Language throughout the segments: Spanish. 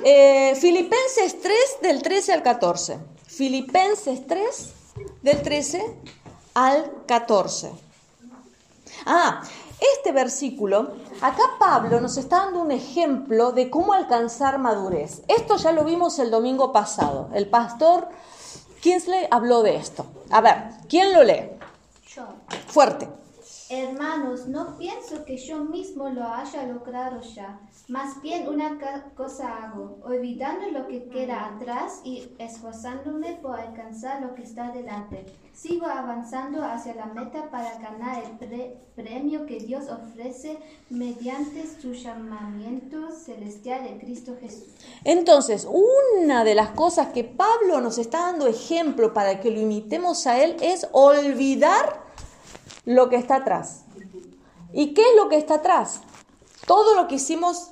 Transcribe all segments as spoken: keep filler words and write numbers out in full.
Eh, Filipenses tres, del trece al catorce. Filipenses tres, del trece al catorce. Ah, este versículo, acá Pablo nos está dando un ejemplo de cómo alcanzar madurez. Esto ya lo vimos el domingo pasado. El pastor Kinsley habló de esto. A ver, ¿quién lo lee? Yo. Fuerte. Hermanos, no pienso que yo mismo lo haya logrado ya. Más bien una cosa hago, olvidando lo que queda atrás y esforzándome por alcanzar lo que está delante. Sigo avanzando hacia la meta para ganar el pre- premio que Dios ofrece mediante su llamamiento celestial de Cristo Jesús. Entonces, una de las cosas que Pablo nos está dando ejemplo para que lo imitemos a él es olvidar lo que está atrás. ¿Y qué es lo que está atrás? Todo lo que hicimos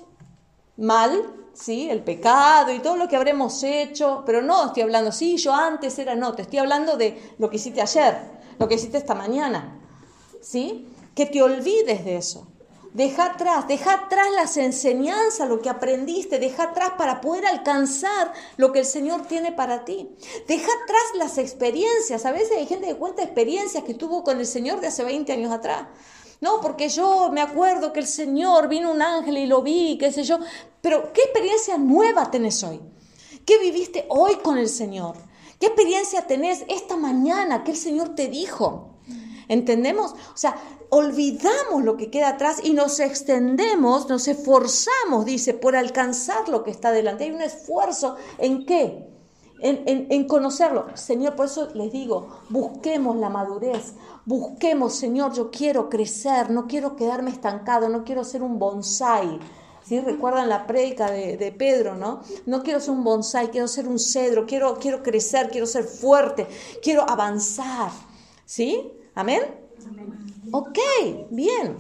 mal, ¿sí? El pecado y todo lo que habremos hecho, pero no estoy hablando, sí, yo antes era, no, te estoy hablando de lo que hiciste ayer, lo que hiciste esta mañana, ¿sí? Que te olvides de eso. Deja atrás, deja atrás las enseñanzas, lo que aprendiste, deja atrás para poder alcanzar lo que el Señor tiene para ti. Deja atrás las experiencias. A veces hay gente que cuenta experiencias que tuvo con el Señor de hace veinte años atrás. No, porque yo me acuerdo que el Señor vino un ángel y lo vi, qué sé yo. Pero ¿qué experiencia nueva tenés hoy? ¿Qué viviste hoy con el Señor? ¿Qué experiencia tenés esta mañana que el Señor te dijo? ¿Entendemos? O sea, olvidamos lo que queda atrás y nos extendemos, nos esforzamos, dice, por alcanzar lo que está delante. Hay un esfuerzo ¿en qué? En, en, en conocerlo. Señor, por eso les digo, busquemos la madurez, busquemos, Señor, yo quiero crecer, no quiero quedarme estancado, no quiero ser un bonsái. ¿Sí? Recuerdan la prédica de, de Pedro, ¿no? No quiero ser un bonsái, quiero ser un cedro, quiero, quiero crecer, quiero ser fuerte, quiero avanzar. ¿Sí? ¿Amén? Amén. Ok, bien.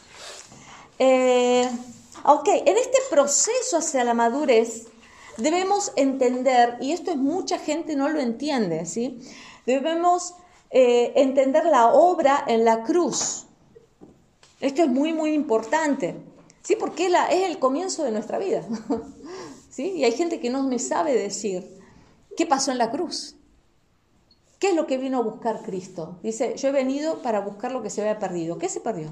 Eh, ok, en este proceso hacia la madurez debemos entender, y esto es mucha gente no lo entiende, ¿sí? Debemos eh, entender la obra en la cruz. Esto es muy, muy importante, ¿sí? Porque la, es el comienzo de nuestra vida, ¿sí? Y hay gente que no me sabe decir qué pasó en la cruz. ¿Qué es lo que vino a buscar Cristo? Dice, yo he venido para buscar lo que se había perdido. ¿Qué se perdió?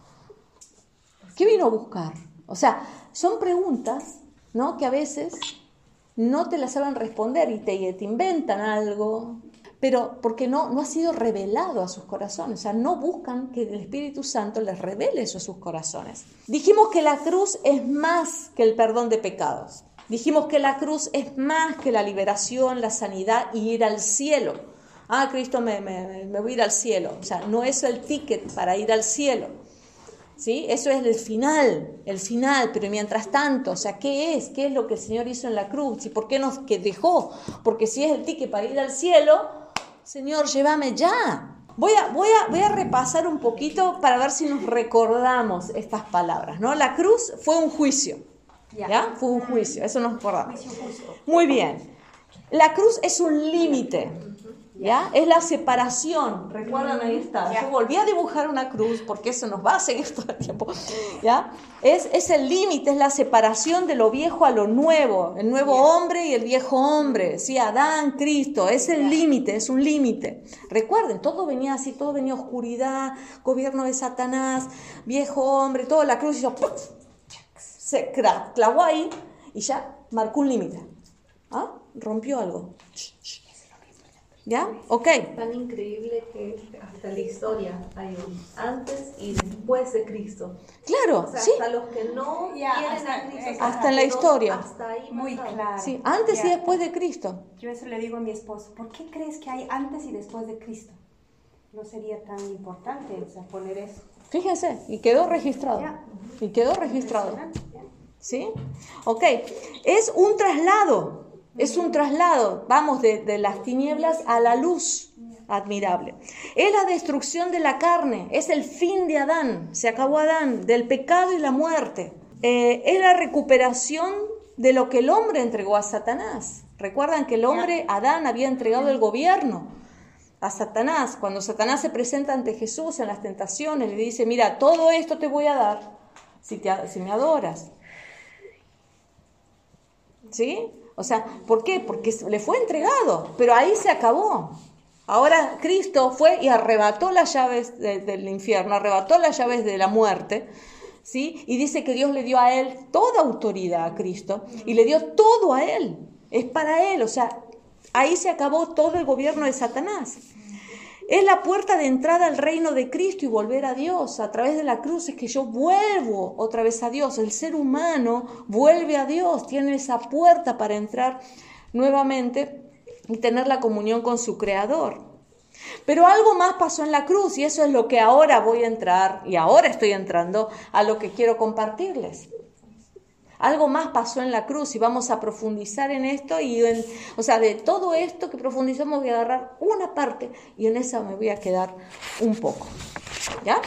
¿Qué vino a buscar? O sea, son preguntas, ¿no? Que a veces no te las saben responder y te, te inventan algo, pero porque no, no ha sido revelado a sus corazones. O sea, no buscan que el Espíritu Santo les revele eso a sus corazones. Dijimos que la cruz es más que el perdón de pecados. Dijimos que la cruz es más que la liberación, la sanidad y ir al cielo. Ah, Cristo, me, me, me voy a ir al cielo. O sea, no es el ticket para ir al cielo. ¿Sí? Eso es el final, el final, pero mientras tanto, o sea, ¿qué es? ¿Qué es lo que el Señor hizo en la cruz? ¿Y por qué nos que dejó? Porque si es el ticket para ir al cielo, Señor, llévame ya. Voy a, voy a, voy a repasar un poquito para ver si nos recordamos estas palabras, ¿no? La cruz fue un juicio, ¿ya? Fue un juicio, eso nos acordamos. Muy bien. La cruz es un límite. ¿Ya? Es la separación, recuerdan, ahí está, yo volví a dibujar una cruz porque eso nos va a seguir todo el tiempo, ¿ya? Es, es el límite, es la separación de lo viejo a lo nuevo, el nuevo hombre y el viejo hombre, ¿sí? Adán, Cristo, es el límite, es un límite. Recuerden, todo venía así, todo venía oscuridad, gobierno de Satanás, viejo hombre, todo, la cruz hizo, ¡puf! Se clavó ahí y ya marcó un límite, ¿ah? Rompió algo. ¿Ya? Ok. Tan increíble que hasta la historia hay un antes y después de Cristo. Claro, o sea, sí. Hasta los que no Ya, quieren hasta- a Cristo. hasta Hasta en la historia. Hasta ahí Muy pasado. claro. Sí, antes y Ya. después de Cristo. Yo eso le digo a mi esposo, ¿por qué crees que hay antes y después de Cristo? No sería tan importante, o sea, poner eso. Fíjense, y quedó registrado. Ya. Y quedó registrado. Impresionante, ya. ¿Sí? Ok. Es un traslado. Es un traslado. Vamos de, de las tinieblas a la luz. Admirable. Es la destrucción de la carne. Es el fin de Adán. Se acabó Adán. Del pecado y la muerte. Eh, es la recuperación de lo que el hombre entregó a Satanás. Recuerdan que el hombre, Adán, había entregado el gobierno a Satanás. Cuando Satanás se presenta ante Jesús en las tentaciones, le dice, mira, todo esto te voy a dar si, te, si me adoras. ¿Sí? O sea, ¿por qué? Porque le fue entregado, pero ahí se acabó. Ahora Cristo fue y arrebató las llaves de, del infierno, arrebató las llaves de la muerte, ¿sí? Y dice que Dios le dio a él toda autoridad a Cristo y le dio todo a él. Es para él, o sea, ahí se acabó todo el gobierno de Satanás. Es la puerta de entrada al reino de Cristo y volver a Dios. A través de la cruz es que yo vuelvo otra vez a Dios. El ser humano vuelve a Dios, tiene esa puerta para entrar nuevamente y tener la comunión con su Creador. Pero algo más pasó en la cruz y eso es lo que ahora voy a entrar y ahora estoy entrando a lo que quiero compartirles. Algo más pasó en la cruz y vamos a profundizar en esto y en, o sea, de todo esto que profundizamos voy a agarrar una parte y en esa me voy a quedar un poco. ¿Ya?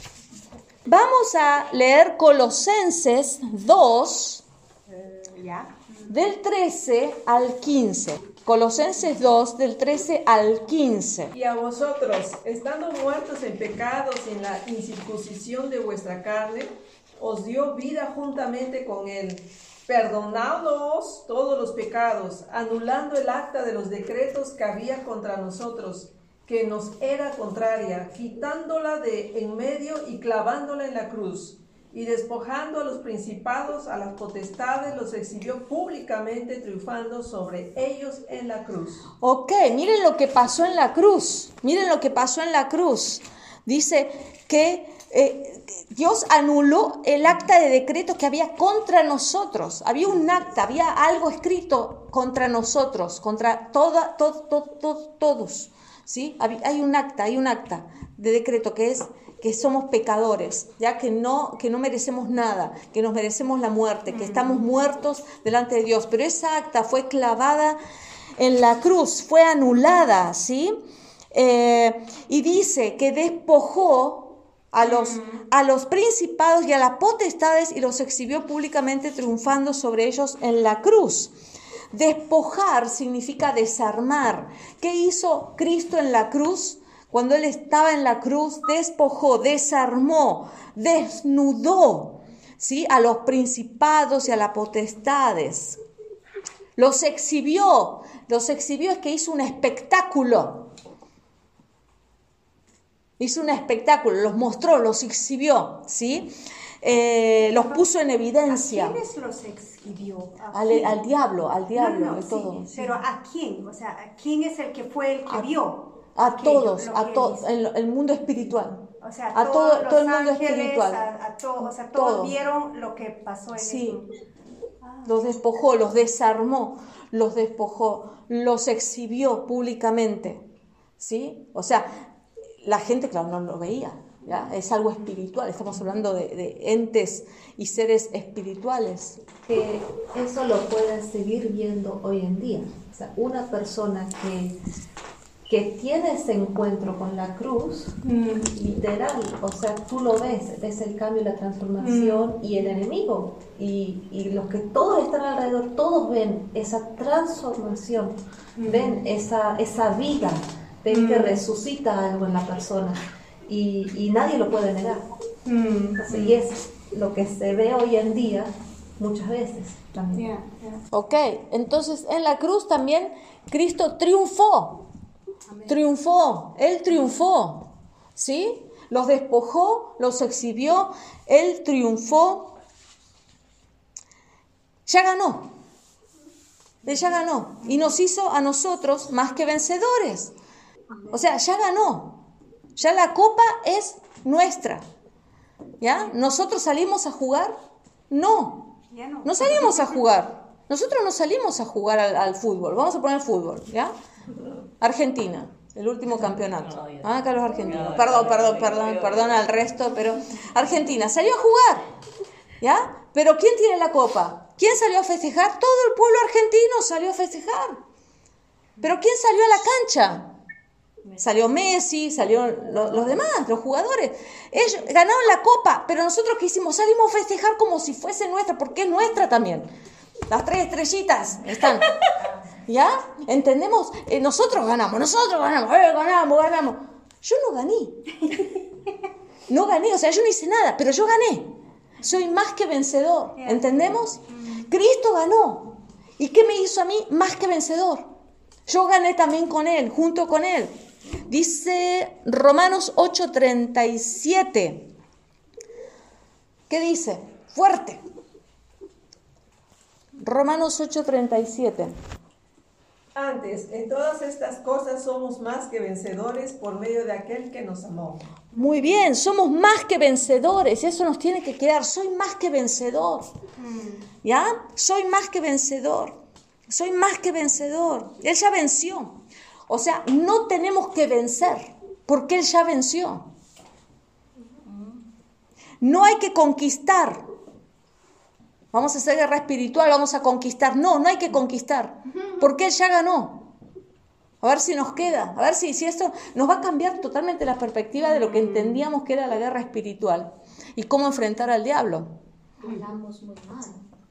Vamos a leer Colosenses dos, ¿Ya? del trece al quince. Colosenses dos, del trece al quince. Y a vosotros, estando muertos en pecados y en la incircuncisión de vuestra carne, os dio vida juntamente con él, perdonándoos todos los pecados, anulando el acta de los decretos que había contra nosotros, que nos era contraria, quitándola de en medio y clavándola en la cruz, y despojando a los principados, a las potestades, los exhibió públicamente, triunfando sobre ellos en la cruz. Ok, miren lo que pasó en la cruz, miren lo que pasó en la cruz. Dice que eh, Dios anuló el acta de decreto que había contra nosotros. Había un acta, había algo escrito contra nosotros, contra toda, to, to, to, todos. ¿Sí? Hay un acta, hay un acta de decreto que es que somos pecadores, ya que no, que no merecemos nada, que nos merecemos la muerte, que estamos muertos delante de Dios. Pero esa acta fue clavada en la cruz, fue anulada, ¿sí? Eh, y dice que despojó a los, a los principados y a las potestades y los exhibió públicamente triunfando sobre ellos en la cruz. Despojar significa desarmar. ¿Qué hizo Cristo en la cruz? Cuando Él estaba en la cruz, despojó, desarmó, desnudó, ¿sí? A los principados y a las potestades. Los exhibió, los exhibió es que hizo un espectáculo. Hizo un espectáculo, los mostró, los exhibió, ¿sí? Eh, los puso en evidencia. ¿A quiénes los exhibió? Al, al diablo, al diablo, no, no, de sí, todo. Pero ¿a quién? O sea, ¿a quién es el que fue el que A, vio? A aquello, todos, lo a que todo, hizo? el, el mundo espiritual. O sea, a todos todo, los todo el mundo ángeles, espiritual. A, a to, o sea, todos Todo. vieron lo que pasó en Sí. eso. Ah. Los despojó, los desarmó, los despojó, los exhibió públicamente, ¿sí? O sea, la gente, claro, no lo veía, ¿ya? Es algo espiritual, estamos hablando de, de entes y seres espirituales. Que eso lo puedes seguir viendo hoy en día. O sea, una persona que, que tiene ese encuentro con la cruz, mm. literal, o sea, tú lo ves, ves el cambio, la transformación mm. y el enemigo. Y, y los que todos están alrededor, todos ven esa transformación, mm. ven esa, esa vida, ven mm. que resucita algo en la persona. Y, y nadie lo puede negar. Mm. O sea, y es lo que se ve hoy en día muchas veces también. Yeah, yeah. Ok, entonces en la cruz también Cristo triunfó. Amén. Triunfó, Él triunfó, ¿sí? Los despojó, los exhibió, Él triunfó. Ya ganó. Él ya ganó. Y nos hizo a nosotros más que vencedores. O sea, ya ganó. Ya la copa es nuestra. ¿Ya? ¿Nosotros salimos a jugar? No. No salimos a jugar. Nosotros no salimos a jugar al, al fútbol. Vamos a poner fútbol, ¿ya? Argentina, el último campeonato. Ah, acá los argentinos. Perdón, perdón, perdón, perdón al resto, pero Argentina salió a jugar, ¿ya? Pero ¿quién tiene la copa? ¿Quién salió a festejar? Todo el pueblo argentino salió a festejar. Pero ¿quién salió a la cancha? Salió Messi, salieron los, los demás, los jugadores. Ellos ganaron la copa, pero nosotros ¿qué hicimos? Salimos a festejar como si fuese nuestra, porque es nuestra también. Las tres estrellitas están. ¿Ya? ¿Entendemos? Eh, nosotros ganamos, nosotros ganamos, eh, ganamos, ganamos. Yo no gané. No gané, o sea, yo no hice nada, pero yo gané. Soy más que vencedor. ¿Entendemos? Cristo ganó. ¿Y qué me hizo a mí? Más que vencedor. Yo gané también con Él, junto con Él. Dice Romanos ocho treinta y siete. ¿Qué dice? Fuerte. Romanos ocho treinta y siete. Antes, en todas estas cosas somos más que vencedores por medio de aquel que nos amó. Muy bien, somos más que vencedores. Eso nos tiene que quedar. Soy más que vencedor. ¿Ya? Soy más que vencedor. Soy más que vencedor. Él ya venció. O sea, no tenemos que vencer, porque Él ya venció. No hay que conquistar. Vamos a hacer guerra espiritual, vamos a conquistar. No, no hay que conquistar, porque Él ya ganó. A ver si nos queda, a ver si, si esto nos va a cambiar totalmente la perspectiva de lo que entendíamos que era la guerra espiritual y cómo enfrentar al diablo. Hablamos muy mal.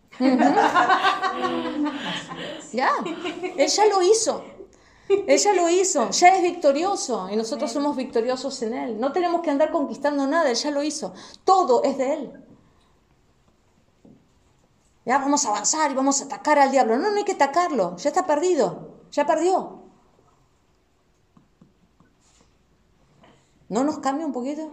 Ya, Él ya lo hizo. Él ya lo hizo, ya es victorioso y nosotros somos victoriosos en Él. No tenemos que andar conquistando nada, Él ya lo hizo. Todo es de Él. Ya vamos a avanzar y vamos a atacar al diablo. No, no hay que atacarlo, ya está perdido, ya perdió. ¿No nos cambia un poquito?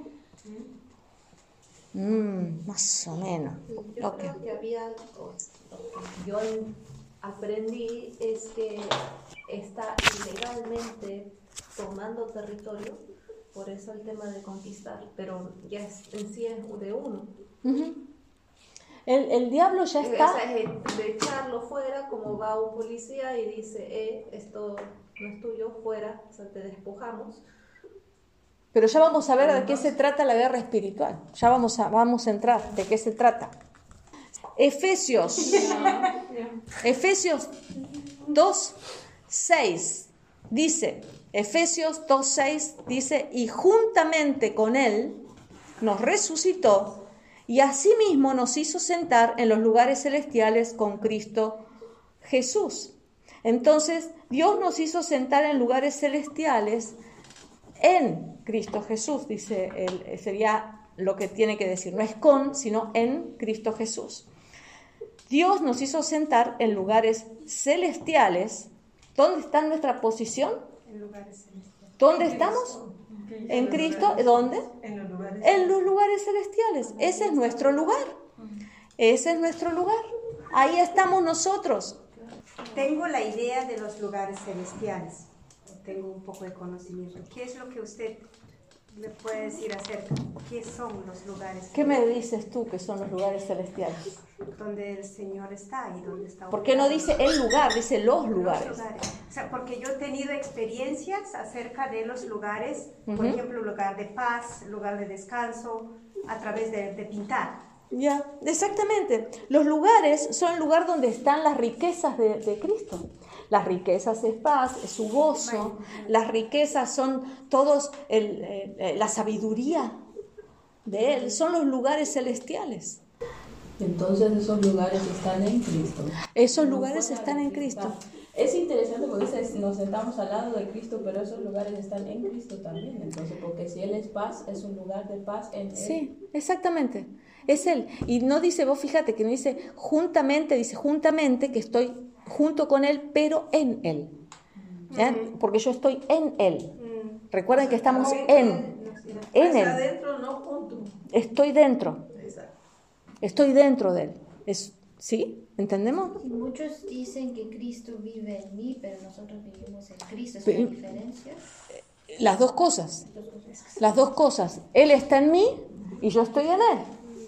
Mm, más o menos. Yo Okay. creo que había, o yo aprendí es que está ilegalmente tomando territorio, por eso el tema de conquistar, pero ya es, en sí es de uno. Uh-huh. el, el diablo ya está... O sea, es de echarlo fuera, como va un policía y dice, eh, esto no es tuyo, fuera, o sea, te despojamos. Pero ya vamos a ver de qué se trata la guerra espiritual. Ya vamos a, vamos a entrar de qué se trata. Efesios. Efesios dos, seis. Dice, Efesios dos, seis dice, y juntamente con Él nos resucitó y asimismo nos hizo sentar en los lugares celestiales con Cristo Jesús. Entonces, Dios nos hizo sentar en lugares celestiales en Cristo Jesús, dice él, sería lo que tiene que decir, no es con, sino en Cristo Jesús. Dios nos hizo sentar en lugares celestiales. ¿Dónde está nuestra posición? En lugares celestiales. ¿Dónde estamos? En Cristo. ¿Dónde? En los lugares. En los lugares celestiales. Ese es nuestro lugar. Ese es nuestro lugar. Ahí estamos nosotros. Tengo la idea de los lugares celestiales. Tengo un poco de conocimiento. ¿Qué es lo que usted me puede decir acerca? ¿Qué son los lugares ¿Qué me celestiales? dices tú que son los lugares celestiales? Donde el Señor está y donde está. ¿Por qué no dice el lugar? Dice los Los lugares. lugares. O sea, porque yo he tenido experiencias acerca de los lugares, por Ujú. ejemplo, lugar de paz, lugar de descanso, a través de, de pintar. Ya, exactamente. Los lugares son el lugar donde están las riquezas de, de Cristo. Las riquezas es paz, es su gozo. Las riquezas son todos el, eh, la sabiduría de Él. Son los lugares celestiales. Entonces esos lugares están en Cristo. Esos No lugares fuera están de en Cristo. Cristo. Es interesante porque dice, nos sentamos al lado de Cristo, pero esos lugares están en Cristo también. Entonces, porque si Él es paz, es un lugar de paz en Él. Sí, exactamente. Es Él. Y no dice, vos fíjate que no dice juntamente, dice juntamente que estoy junto con Él, pero en Él. ¿Ya? Porque yo estoy en Él. Recuerden que estamos en, en Está Él. adentro, no junto. Estoy dentro. Exacto. Estoy dentro de Él. Es, ¿sí? ¿Entendemos? Y muchos dicen que Cristo vive en mí, pero nosotros vivimos en Cristo. ¿Es Pero- una diferencia? Las dos cosas. Las dos cosas. Él está en mí y yo estoy en Él.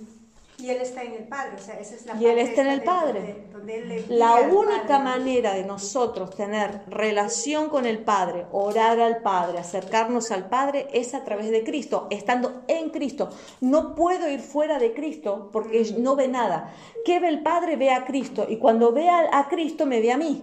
Y Él está en el Padre, o sea, esa es la Y Él parte está en esta el de Padre. donde- donde Él le La guía al única Padre. manera de nosotros tener relación con el Padre, orar al Padre, acercarnos al Padre, es a través de Cristo, estando en Cristo. No puedo ir fuera de Cristo porque no ve nada. ¿Qué ve el Padre? Ve a Cristo. Y cuando ve a, a Cristo, me ve a mí.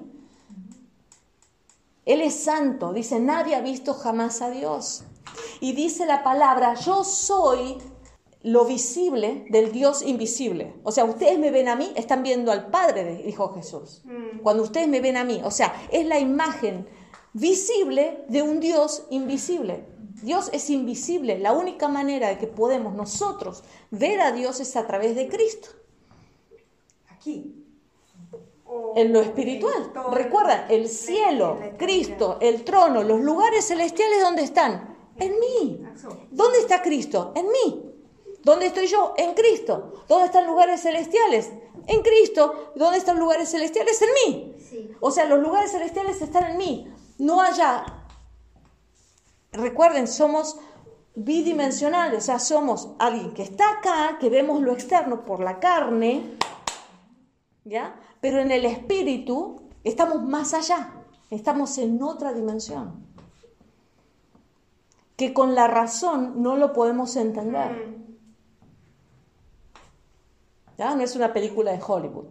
Él es santo. Dice, nadie ha visto jamás a Dios. Y dice la palabra, yo soy lo visible del Dios invisible. O sea, ustedes me ven a mí, están viendo al Padre, dijo Jesús. Cuando ustedes me ven a mí, o sea, es la imagen visible de un Dios invisible. Dios es invisible. La única manera de que podemos nosotros ver a Dios es a través de Cristo. Aquí. O, o En lo espiritual. todo Recuerda, el la- cielo, la eternidad? Cristo, el trono, los lugares celestiales, ¿dónde están? En mí. ¿Dónde está Cristo? En mí. ¿Dónde estoy yo? En Cristo. ¿Dónde están lugares celestiales? En Cristo. ¿Dónde están lugares celestiales? En mí. Sí. O sea, los lugares celestiales están en mí. No allá. Recuerden, somos bidimensionales. O sea, somos alguien que está acá, que vemos lo externo por la carne, ¿ya? Pero en el espíritu estamos más allá. Estamos en otra dimensión. Que con la razón no lo podemos entender. ¿Ya? No es una película de Hollywood,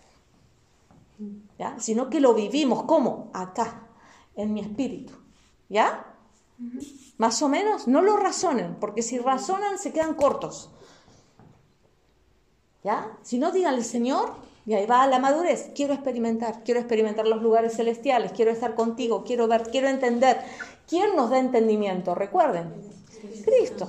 ¿ya? Sino que lo vivimos. ¿Cómo? Acá, en mi espíritu, ¿ya? Uh-huh. Más o menos, no lo razonen, porque si razonan se quedan cortos, ¿ya? Si no, díganle, Señor, y ahí va la madurez, quiero experimentar, quiero experimentar los lugares celestiales, quiero estar contigo, quiero ver, quiero entender. ¿Quién nos da entendimiento? Recuerden, Cristo,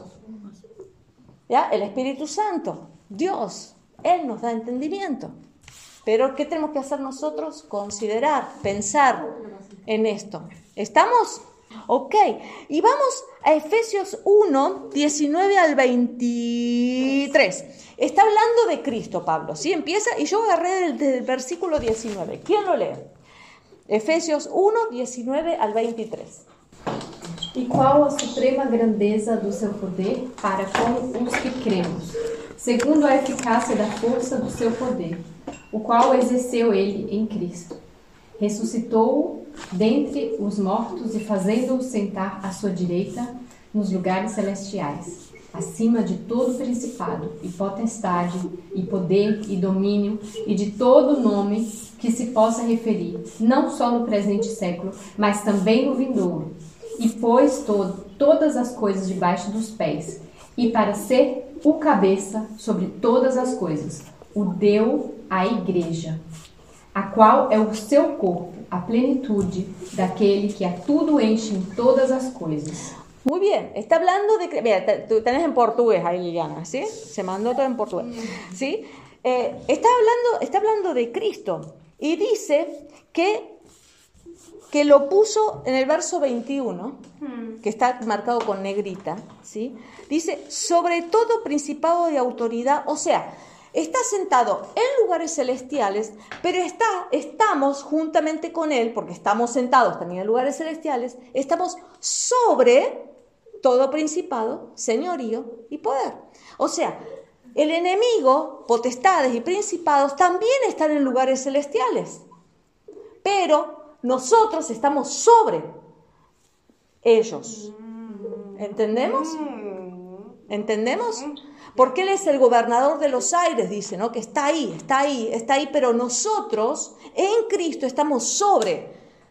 ¿ya? El Espíritu Santo, Dios. Él nos da entendimiento. Pero ¿qué tenemos que hacer nosotros? Considerar, pensar en esto. ¿Estamos? Ok. Y vamos a Efesios uno, diecinueve al veintitrés. Está hablando de Cristo, Pablo. ¿Sí? Empieza, y yo agarré desde el versículo diecinueve. ¿Quién lo lee? Efesios uno, diecinueve al veintitrés. E qual a suprema grandeza do seu poder para com os que cremos, segundo a eficácia da força do seu poder, o qual exerceu ele em Cristo. Ressuscitou-o dentre os mortos e fazendo-o sentar à sua direita nos lugares celestiais, acima de todo principado e potestade e poder e domínio e de todo nome que se possa referir, não só no presente século, mas também no vindouro. E pôs todo, todas as coisas debaixo dos pés, e para ser o cabeça sobre todas as coisas, o deu à igreja, a qual é o seu corpo, a plenitude daquele que a tudo enche em todas as coisas. Muy bien, está hablando de... Mira, tú tenés en portugués ahí, Liliana, ¿sí? Se mandó todo en portugués, ¿sí? Eh, está, hablando, está hablando de Cristo y dice que... que lo puso en el verso veintiuno, que está marcado con negrita, ¿sí? Dice, sobre todo principado de autoridad, o sea, está sentado en lugares celestiales, pero está, estamos juntamente con él, porque estamos sentados también en lugares celestiales, estamos sobre todo principado, señorío y poder. O sea, el enemigo, potestades y principados también están en lugares celestiales, pero nosotros estamos sobre ellos. ¿Entendemos? ¿Entendemos? Porque Él es el gobernador de los aires, dice, ¿no? Que está ahí, está ahí, está ahí, pero nosotros en Cristo estamos sobre,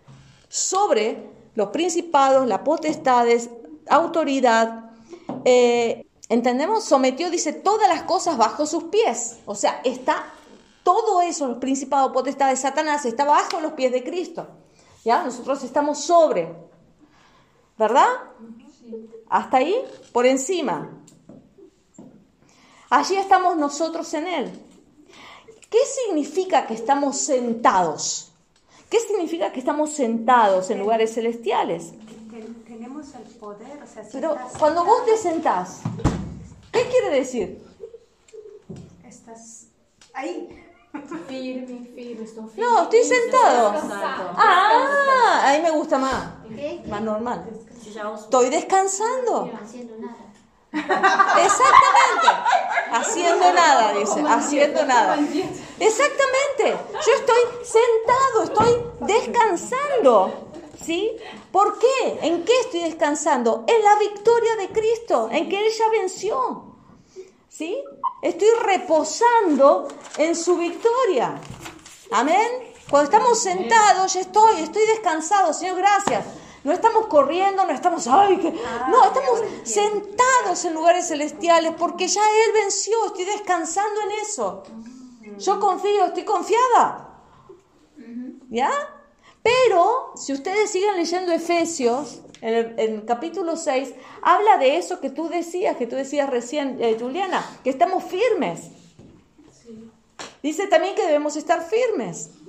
sobre los principados, las potestades, autoridad. Eh, ¿Entendemos? Sometió, dice, todas las cosas bajo sus pies. O sea, está todo eso, los principados, potestades, Satanás, está bajo los pies de Cristo. ¿Ya? Nosotros estamos sobre, ¿verdad? Hasta ahí, por encima. Allí estamos nosotros en Él. ¿Qué significa que estamos sentados? ¿Qué significa que estamos sentados en lugares celestiales? Tenemos el poder, o sea, si Pero estás cuando sentado, vos te sentás, ¿qué quiere decir? estás ahí. Firme, firme, estou firme. No, estoy sentado. Descansado. Ah, ahí me gusta más. ¿Qué? Más normal. Já os Estoy descansando. Haciendo nada. Exactamente. Haciendo nada, dice. Haciendo nada. Exactamente. Yo estoy sentado, estoy descansando. ¿Sí? ¿Por qué? ¿En qué estoy descansando? En la victoria de Cristo, en que Él ya venció. ¿Sí? Estoy reposando en su victoria. Amén. Cuando estamos sentados, ya estoy, estoy descansado, Señor, gracias. No estamos corriendo, no estamos, ay, que... no, estamos sentados en lugares celestiales porque ya Él venció, estoy descansando en eso. Yo confío, estoy confiada. ¿Ya? Pero, si ustedes siguen leyendo Efesios, en el, en el capítulo seis, habla de eso que tú decías, que tú decías recién, eh, Juliana, que estamos firmes. Dice también que debemos estar firmes.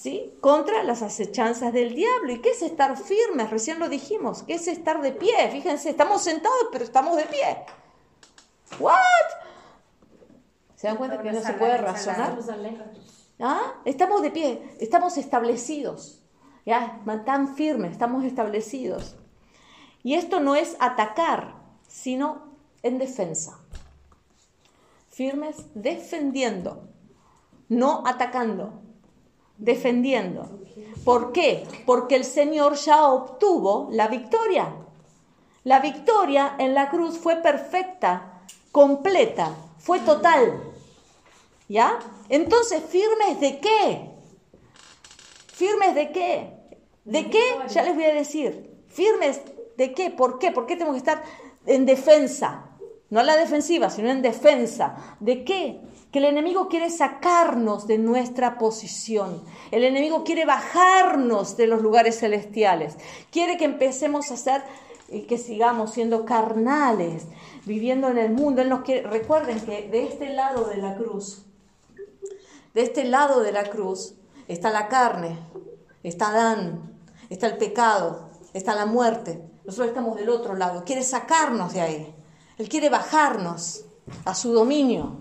¿sí? Contra las acechanzas del diablo. ¿Y qué es estar firmes? Recién lo dijimos. ¿Qué es estar de pie? Fíjense, estamos sentados, pero estamos de pie. ¿What? ¿Se dan cuenta que no se puede razonar? ¿Ah? Estamos de pie, estamos establecidos. ¿Ya? Tan firmes, estamos establecidos. Y esto no es atacar, sino en defensa. Firmes defendiendo, no atacando. Defendiendo. ¿Por qué? Porque el Señor ya obtuvo la victoria. La victoria en la cruz fue perfecta, completa, fue total. ¿Ya? Entonces, ¿firmes de qué? ¿Firmes de qué? ¿De qué? Ya les voy a decir. ¿Firmes de qué? ¿Por qué? ¿Por qué tenemos que estar en defensa? No a la defensiva, sino en defensa. ¿De qué? Que el enemigo quiere sacarnos de nuestra posición. El enemigo quiere bajarnos de los lugares celestiales. Quiere que empecemos a ser y que sigamos siendo carnales, viviendo en el mundo. Él nos quiere. Recuerden que de este lado de la cruz, de este lado de la cruz, está la carne, está Adán, está el pecado, está la muerte. Nosotros estamos del otro lado. Quiere sacarnos de ahí. Él quiere bajarnos a su dominio.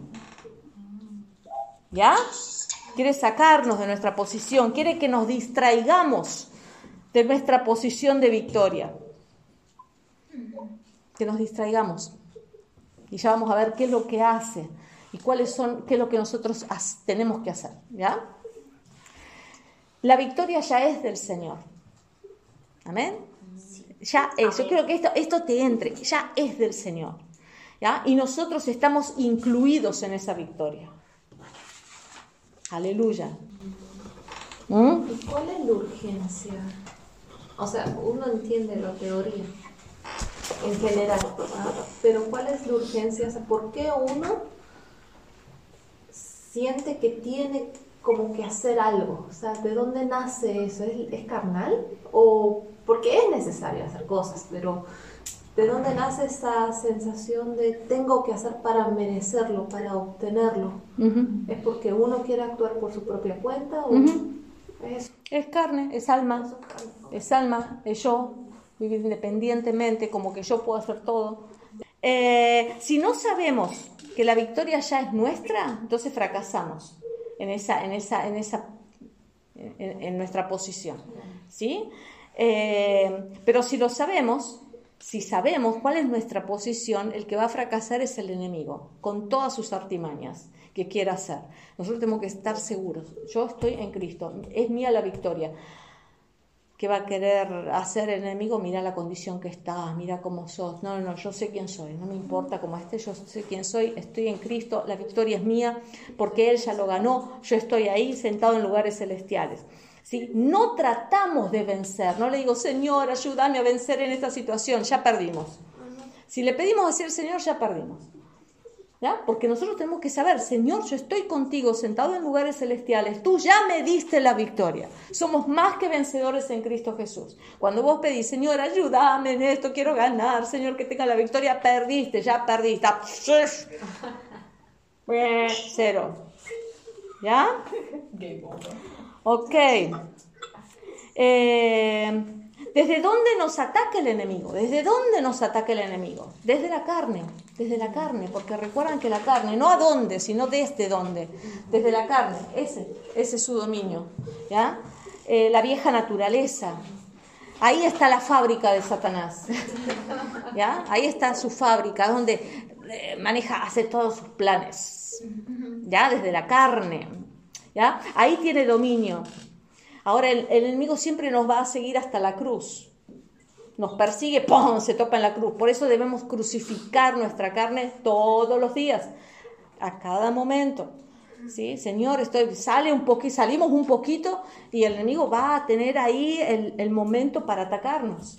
¿Ya? Quiere sacarnos de nuestra posición, quiere que nos distraigamos de nuestra posición de victoria. Que nos distraigamos. Y ya vamos a ver qué es lo que hace y cuáles son, qué es lo que nosotros tenemos que hacer. ¿Ya? La victoria ya es del Señor. ¿Amén? Ya es. Yo creo que esto, esto te entre. Ya es del Señor. ¿Ya? Y nosotros estamos incluidos en esa victoria. Aleluya. ¿Mm? ¿Y cuál es la urgencia? O sea, uno entiende la teoría en general, ¿ah? Pero ¿cuál es la urgencia? O sea, ¿por qué uno siente que tiene como que hacer algo? O sea, ¿de dónde nace eso? ¿Es, es carnal? ¿O porque es necesario hacer cosas? Pero ¿de dónde nace esa sensación de tengo que hacer para merecerlo, para obtenerlo? Uh-huh. ¿Es porque uno quiere actuar por su propia cuenta? ¿O uh-huh. es... es carne, es alma, es alma, es yo, vivir independientemente, como que yo puedo hacer todo. Eh, si no sabemos que la victoria ya es nuestra, entonces fracasamos en esa, en esa, en esa, en, en nuestra posición, ¿sí? Eh, pero si lo sabemos, si sabemos cuál es nuestra posición, el que va a fracasar es el enemigo, con todas sus artimañas que quiera hacer. Nosotros tenemos que estar seguros. Yo estoy en Cristo, es mía la victoria. ¿Qué va a querer hacer el enemigo? Mira la condición que estás, mira cómo sos. No, no, no, yo sé quién soy, no me importa cómo esté, yo sé quién soy, estoy en Cristo, la victoria es mía, porque Él ya lo ganó, yo estoy ahí sentado en lugares celestiales. ¿Sí? No tratamos de vencer, no le digo, Señor, ayúdame a vencer en esta situación, ya perdimos. Si le pedimos así al Señor, ya perdimos. ¿Ya? Porque nosotros tenemos que saber, Señor, yo estoy contigo sentado en lugares celestiales, tú ya me diste la victoria. Somos más que vencedores en Cristo Jesús. Cuando vos pedís, Señor, ayúdame en esto, quiero ganar, Señor, que tenga la victoria, perdiste, ya perdiste. Cero. ¿Ya? Ok. Eh, ¿Desde dónde nos ataca el enemigo? ¿Desde dónde nos ataca el enemigo? Desde la carne, desde la carne, porque recuerdan que la carne, no a dónde, sino desde dónde, desde la carne, ese, ese es su dominio, ¿ya? Eh, la vieja naturaleza, ahí está la fábrica de Satanás, ¿ya? Ahí está su fábrica, donde eh, maneja, hace todos sus planes, ¿ya? Desde la carne, ¿ya? Ahí tiene dominio. Ahora el, el enemigo siempre nos va a seguir hasta la cruz. Nos persigue, ¡pum!, se topa en la cruz. Por eso debemos crucificar nuestra carne todos los días, a cada momento. ¿Sí? Señor, estoy, sale un poquito, salimos un poquito y el enemigo va a tener ahí el, el momento para atacarnos.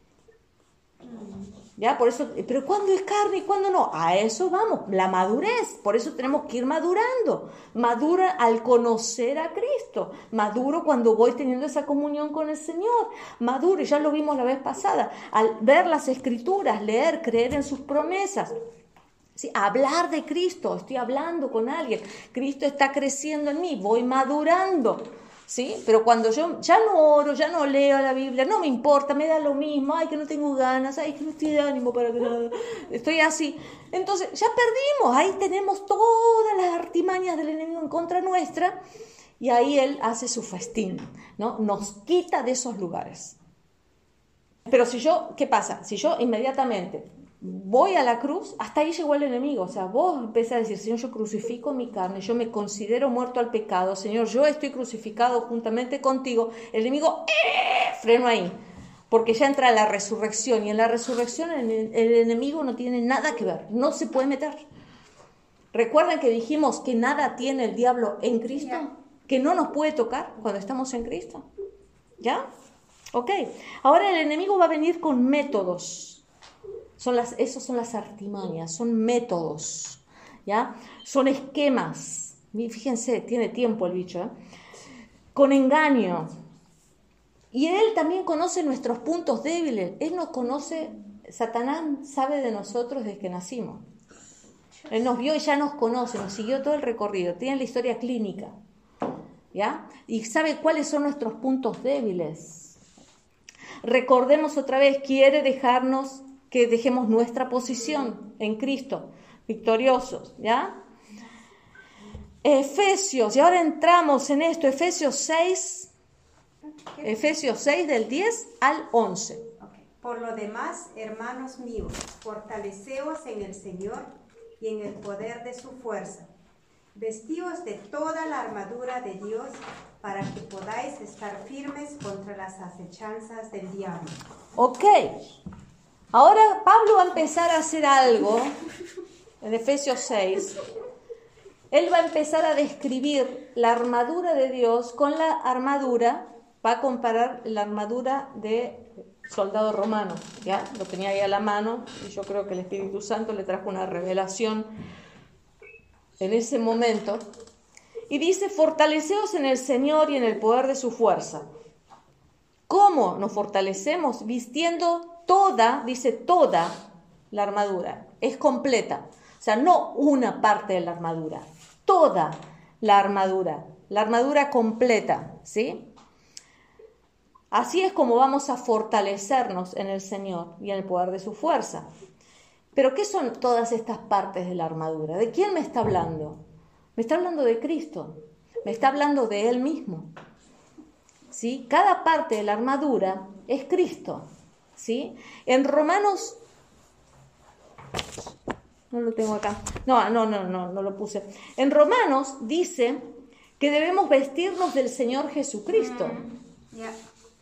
¿Ya? Por eso, pero ¿cuándo es carne y cuándo no? A eso vamos, la madurez. Por eso tenemos que ir madurando. Madura al conocer a Cristo. Maduro cuando voy teniendo esa comunión con el Señor. Maduro, y ya lo vimos la vez pasada, al ver las Escrituras, leer, creer en sus promesas. ¿Sí? Hablar de Cristo, estoy hablando con alguien. Cristo está creciendo en mí, voy madurando. ¿sí? Pero cuando yo ya no oro, ya no leo la Biblia, no me importa, me da lo mismo, ay, que no tengo ganas, ay, que no estoy de ánimo para que nada, estoy así. Entonces, ya perdimos, ahí tenemos todas las artimañas del enemigo en contra nuestra, y ahí él hace su festín, ¿no? Nos quita de esos lugares. Pero si yo, ¿qué pasa? Si yo inmediatamente voy a la cruz, hasta ahí llegó el enemigo. O sea, vos empezás a decir, Señor, yo crucifico mi carne, yo me considero muerto al pecado, Señor, yo estoy crucificado juntamente contigo. El enemigo, ¡eh! Freno ahí, porque ya entra la resurrección, y en la resurrección el, el enemigo no tiene nada que ver, no se puede meter. ¿Recuerdan que dijimos que nada tiene el diablo en Cristo? Que no nos puede tocar cuando estamos en Cristo. ¿Ya? Ok. Ahora el enemigo va a venir con métodos. Son las, esos son las artimañas, son métodos, ¿ya? Son esquemas. Fíjense, tiene tiempo el bicho, ¿eh? Con engaño. Y él también conoce nuestros puntos débiles. Él nos conoce, Satanás sabe de nosotros desde que nacimos. Él nos vio y ya nos conoce, nos siguió todo el recorrido, tiene la historia clínica, ¿ya? Y sabe cuáles son nuestros puntos débiles. Recordemos otra vez, quiere dejarnos que dejemos nuestra posición en Cristo, victoriosos, ¿ya? Efesios, y ahora entramos en esto, Efesios seis, Efesios seis del diez al once. Okay. Por lo demás, hermanos míos, fortaleceos en el Señor y en el poder de su fuerza. Vestíos de toda la armadura de Dios para que podáis estar firmes contra las acechanzas del diablo. Ok. Ahora Pablo va a empezar a hacer algo en Efesios seis. Él va a empezar a describir la armadura de Dios con la armadura, va a comparar la armadura de soldado romano, ¿ya? Lo tenía ahí a la mano y yo creo que el Espíritu Santo le trajo una revelación en ese momento. Y dice, fortaleceos en el Señor y en el poder de su fuerza. ¿Cómo nos fortalecemos? Vistiendo toda, dice toda la armadura, es completa. O sea, no una parte de la armadura, toda la armadura, la armadura completa, ¿sí? Así es como vamos a fortalecernos en el Señor y en el poder de su fuerza. Pero ¿qué son todas estas partes de la armadura? ¿De quién me está hablando? Me está hablando de Cristo, me está hablando de Él mismo, ¿sí? Cada parte de la armadura es Cristo, ¿sí? En Romanos, no lo tengo acá, no, no, no, no, no lo puse. En Romanos dice que debemos vestirnos del Señor Jesucristo. Mm, yeah.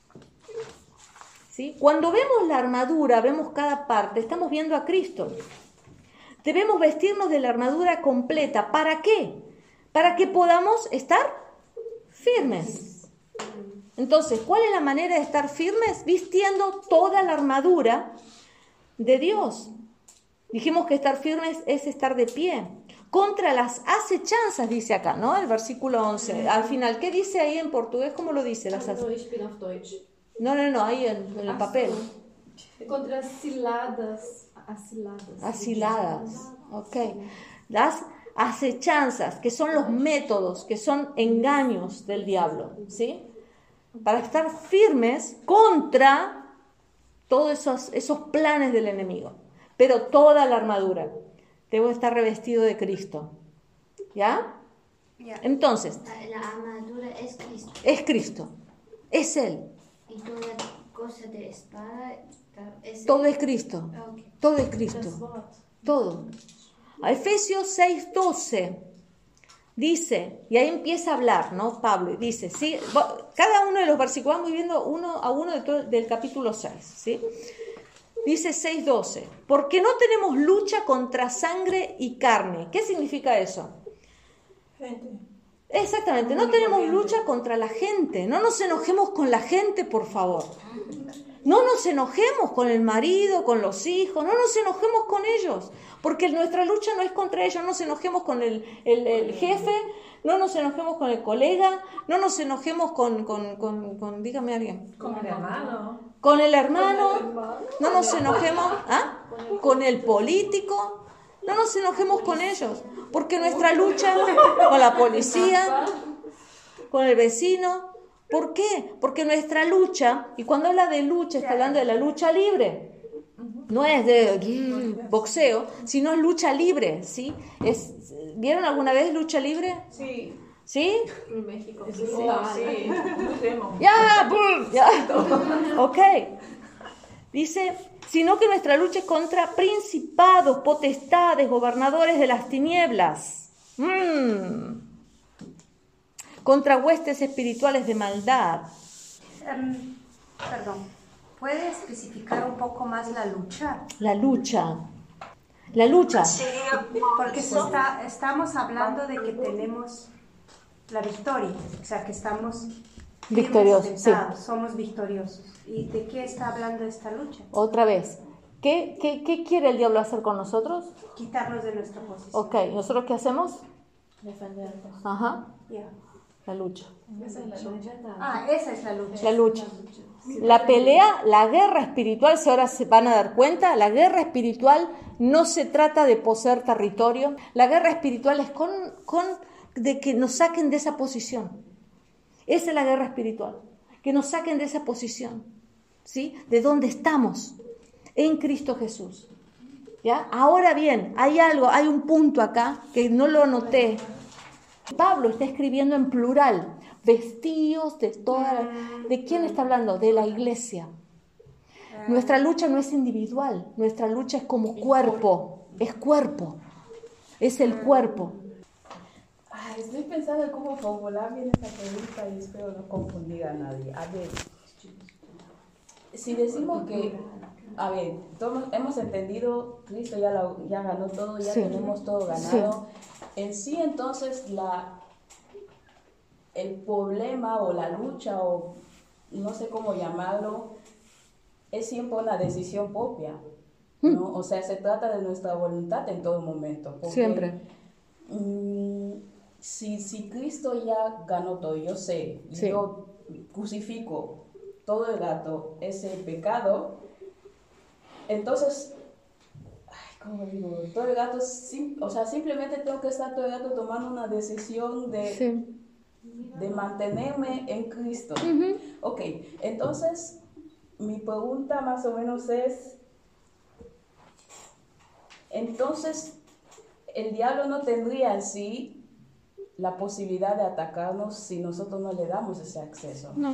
¿Sí? Cuando vemos la armadura, vemos cada parte, estamos viendo a Cristo. Debemos vestirnos de la armadura completa. ¿Para qué? Para que podamos estar firmes. Entonces, ¿cuál es la manera de estar firmes? Vistiendo toda la armadura de Dios. Dijimos que estar firmes es estar de pie. Contra las acechanzas, dice acá, ¿no? El versículo once. Al final, ¿qué dice ahí en portugués? ¿Cómo lo dice? Las ace- No, no, no, ahí en, en el papel. Contra as ciladas. Asiladas. Asiladas, ok. Las acechanzas, que son los métodos, que son engaños del diablo, ¿sí? Para estar firmes contra todos esos, esos planes del enemigo. Pero toda la armadura. Debo estar revestido de Cristo. ¿Ya? Yeah. Entonces, La armadura es Cristo. es Cristo. Es Él. Y toda cosa de espada es Todo es Cristo. Ok. Todo es Cristo. Todo. A Efesios seis doce dice, y ahí empieza a hablar, ¿no? Pablo dice, ¿sí? Cada uno de los versículos, vamos viendo uno a uno de todo, del capítulo seis, ¿sí? Dice seis doce, porque no tenemos lucha contra sangre y carne. ¿Qué significa eso? Gente. Exactamente, no tenemos lucha contra la gente. No nos enojemos con la gente, por favor. No nos enojemos con el marido, con los hijos, no nos enojemos con ellos, porque nuestra lucha no es contra ellos. No nos enojemos con el, el, el jefe, no nos enojemos con el colega, no nos enojemos con, con, con, con dígame alguien. Con el hermano. Con el hermano, no nos enojemos, ¿ah? Con el político, no nos enojemos con ellos, porque nuestra lucha con la policía, con el vecino, ¿Por qué? Porque nuestra lucha, y cuando habla de lucha, está hablando de la lucha libre. No es de mm, boxeo, sino es lucha libre, ¿sí? Es, ¿vieron alguna vez lucha libre? Sí. ¿Sí? En México. Sí, sí. Ya, ¡pum! Ya. Ok. Dice, sino que nuestra lucha es contra principados, potestades, gobernadores de las tinieblas. Mm. Contra huestes espirituales de maldad. Um, perdón, ¿puede especificar un poco más la lucha? La lucha. La lucha. Porque se está, estamos hablando de que tenemos la victoria, o sea, que estamos Victoriosos, sentados, somos victoriosos. ¿Y de qué está hablando esta lucha? Otra vez. ¿Qué, qué, qué quiere el diablo hacer con nosotros? Quitarnos de nuestra posición. Ok, ¿nosotros qué hacemos? Defendernos. Ajá, Ya. la lucha. Esa es la lucha. Ah, esa es la lucha. La lucha. La pelea, la guerra espiritual, si ahora se van a dar cuenta, la guerra espiritual no se trata de poseer territorio. La guerra espiritual es con, con de que nos saquen de esa posición. Esa es la guerra espiritual. Que nos saquen de esa posición. ¿Sí? De dónde estamos. En Cristo Jesús. ¿Ya? Ahora bien, hay algo, hay un punto acá que no lo anoté. Pablo está escribiendo en plural. Vestidos de toda la... ¿De quién está hablando? De la iglesia. Nuestra lucha no es individual. Nuestra lucha es como cuerpo. Es cuerpo. Es el cuerpo. Ay, estoy pensando en cómo formular bien esta pregunta y espero no confundir a nadie. A ver, si decimos que, a ver, todos hemos entendido, Cristo ya, la, ya ganó todo, ya Sí. tenemos todo ganado. Sí. En sí, entonces, la, el problema o la lucha, o no sé cómo llamarlo, es siempre una decisión propia, ¿no? O sea, se trata de nuestra voluntad en todo momento. Porque, Siempre. Mmm, si, si Cristo ya ganó todo, yo sé, Sí. yo crucifico todo el gato, ese pecado, entonces, ay, ¿cómo digo? Todo el gato, sim, o sea, simplemente tengo que estar todo el gato tomando una decisión de, Sí. de mantenerme en Cristo. Uh-huh. Ok, entonces, mi pregunta más o menos es, entonces, el diablo no tendría en sí la posibilidad de atacarnos si nosotros no le damos ese acceso. No.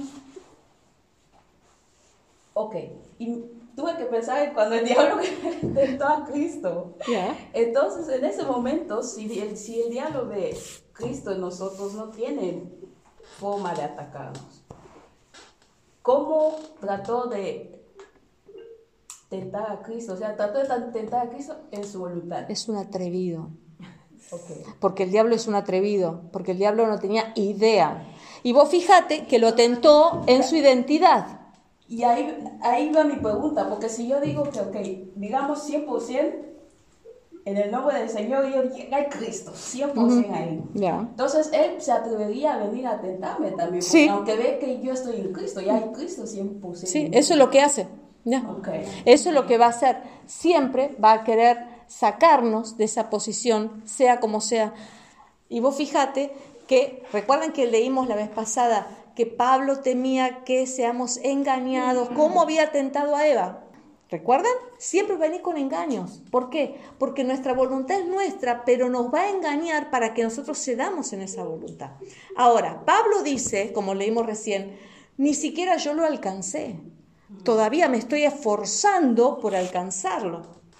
Ok, y tuve que pensar en cuando el diablo tentó a Cristo. Yeah. Entonces, en ese momento, si el, si el diablo ve Cristo en nosotros, no tiene forma de atacarnos. ¿Cómo trató de tentar a Cristo? O sea, trató de tentar a Cristo en su voluntad. Es un atrevido. Okay. Porque el diablo es un atrevido, porque el diablo no tenía idea. Y vos fíjate que lo tentó en su identidad. Y ahí, ahí va mi pregunta, porque si yo digo que, ok, digamos cien por ciento, en el nombre del Señor, yo digo, hay Cristo, cien por ciento uh-huh. ahí. Yeah. Entonces, Él se atrevería a venir a tentarme también, sí. aunque ve que yo estoy en Cristo, ya hay Cristo cien por ciento. Sí, eso es lo que hace. Yeah. Okay. Eso es lo que va a hacer. Siempre va a querer sacarnos de esa posición, sea como sea. Y vos fíjate que, recuerdan que leímos la vez pasada, que Pablo temía que seamos engañados. ¿Cómo había tentado a Eva? ¿Recuerdan? Siempre va a venir con engaños. ¿Por qué? Porque nuestra voluntad es nuestra, pero nos va a engañar para que nosotros cedamos en esa voluntad. Ahora, Pablo dice, como leímos recién, ni siquiera yo lo alcancé. Todavía me estoy esforzando por alcanzarlo.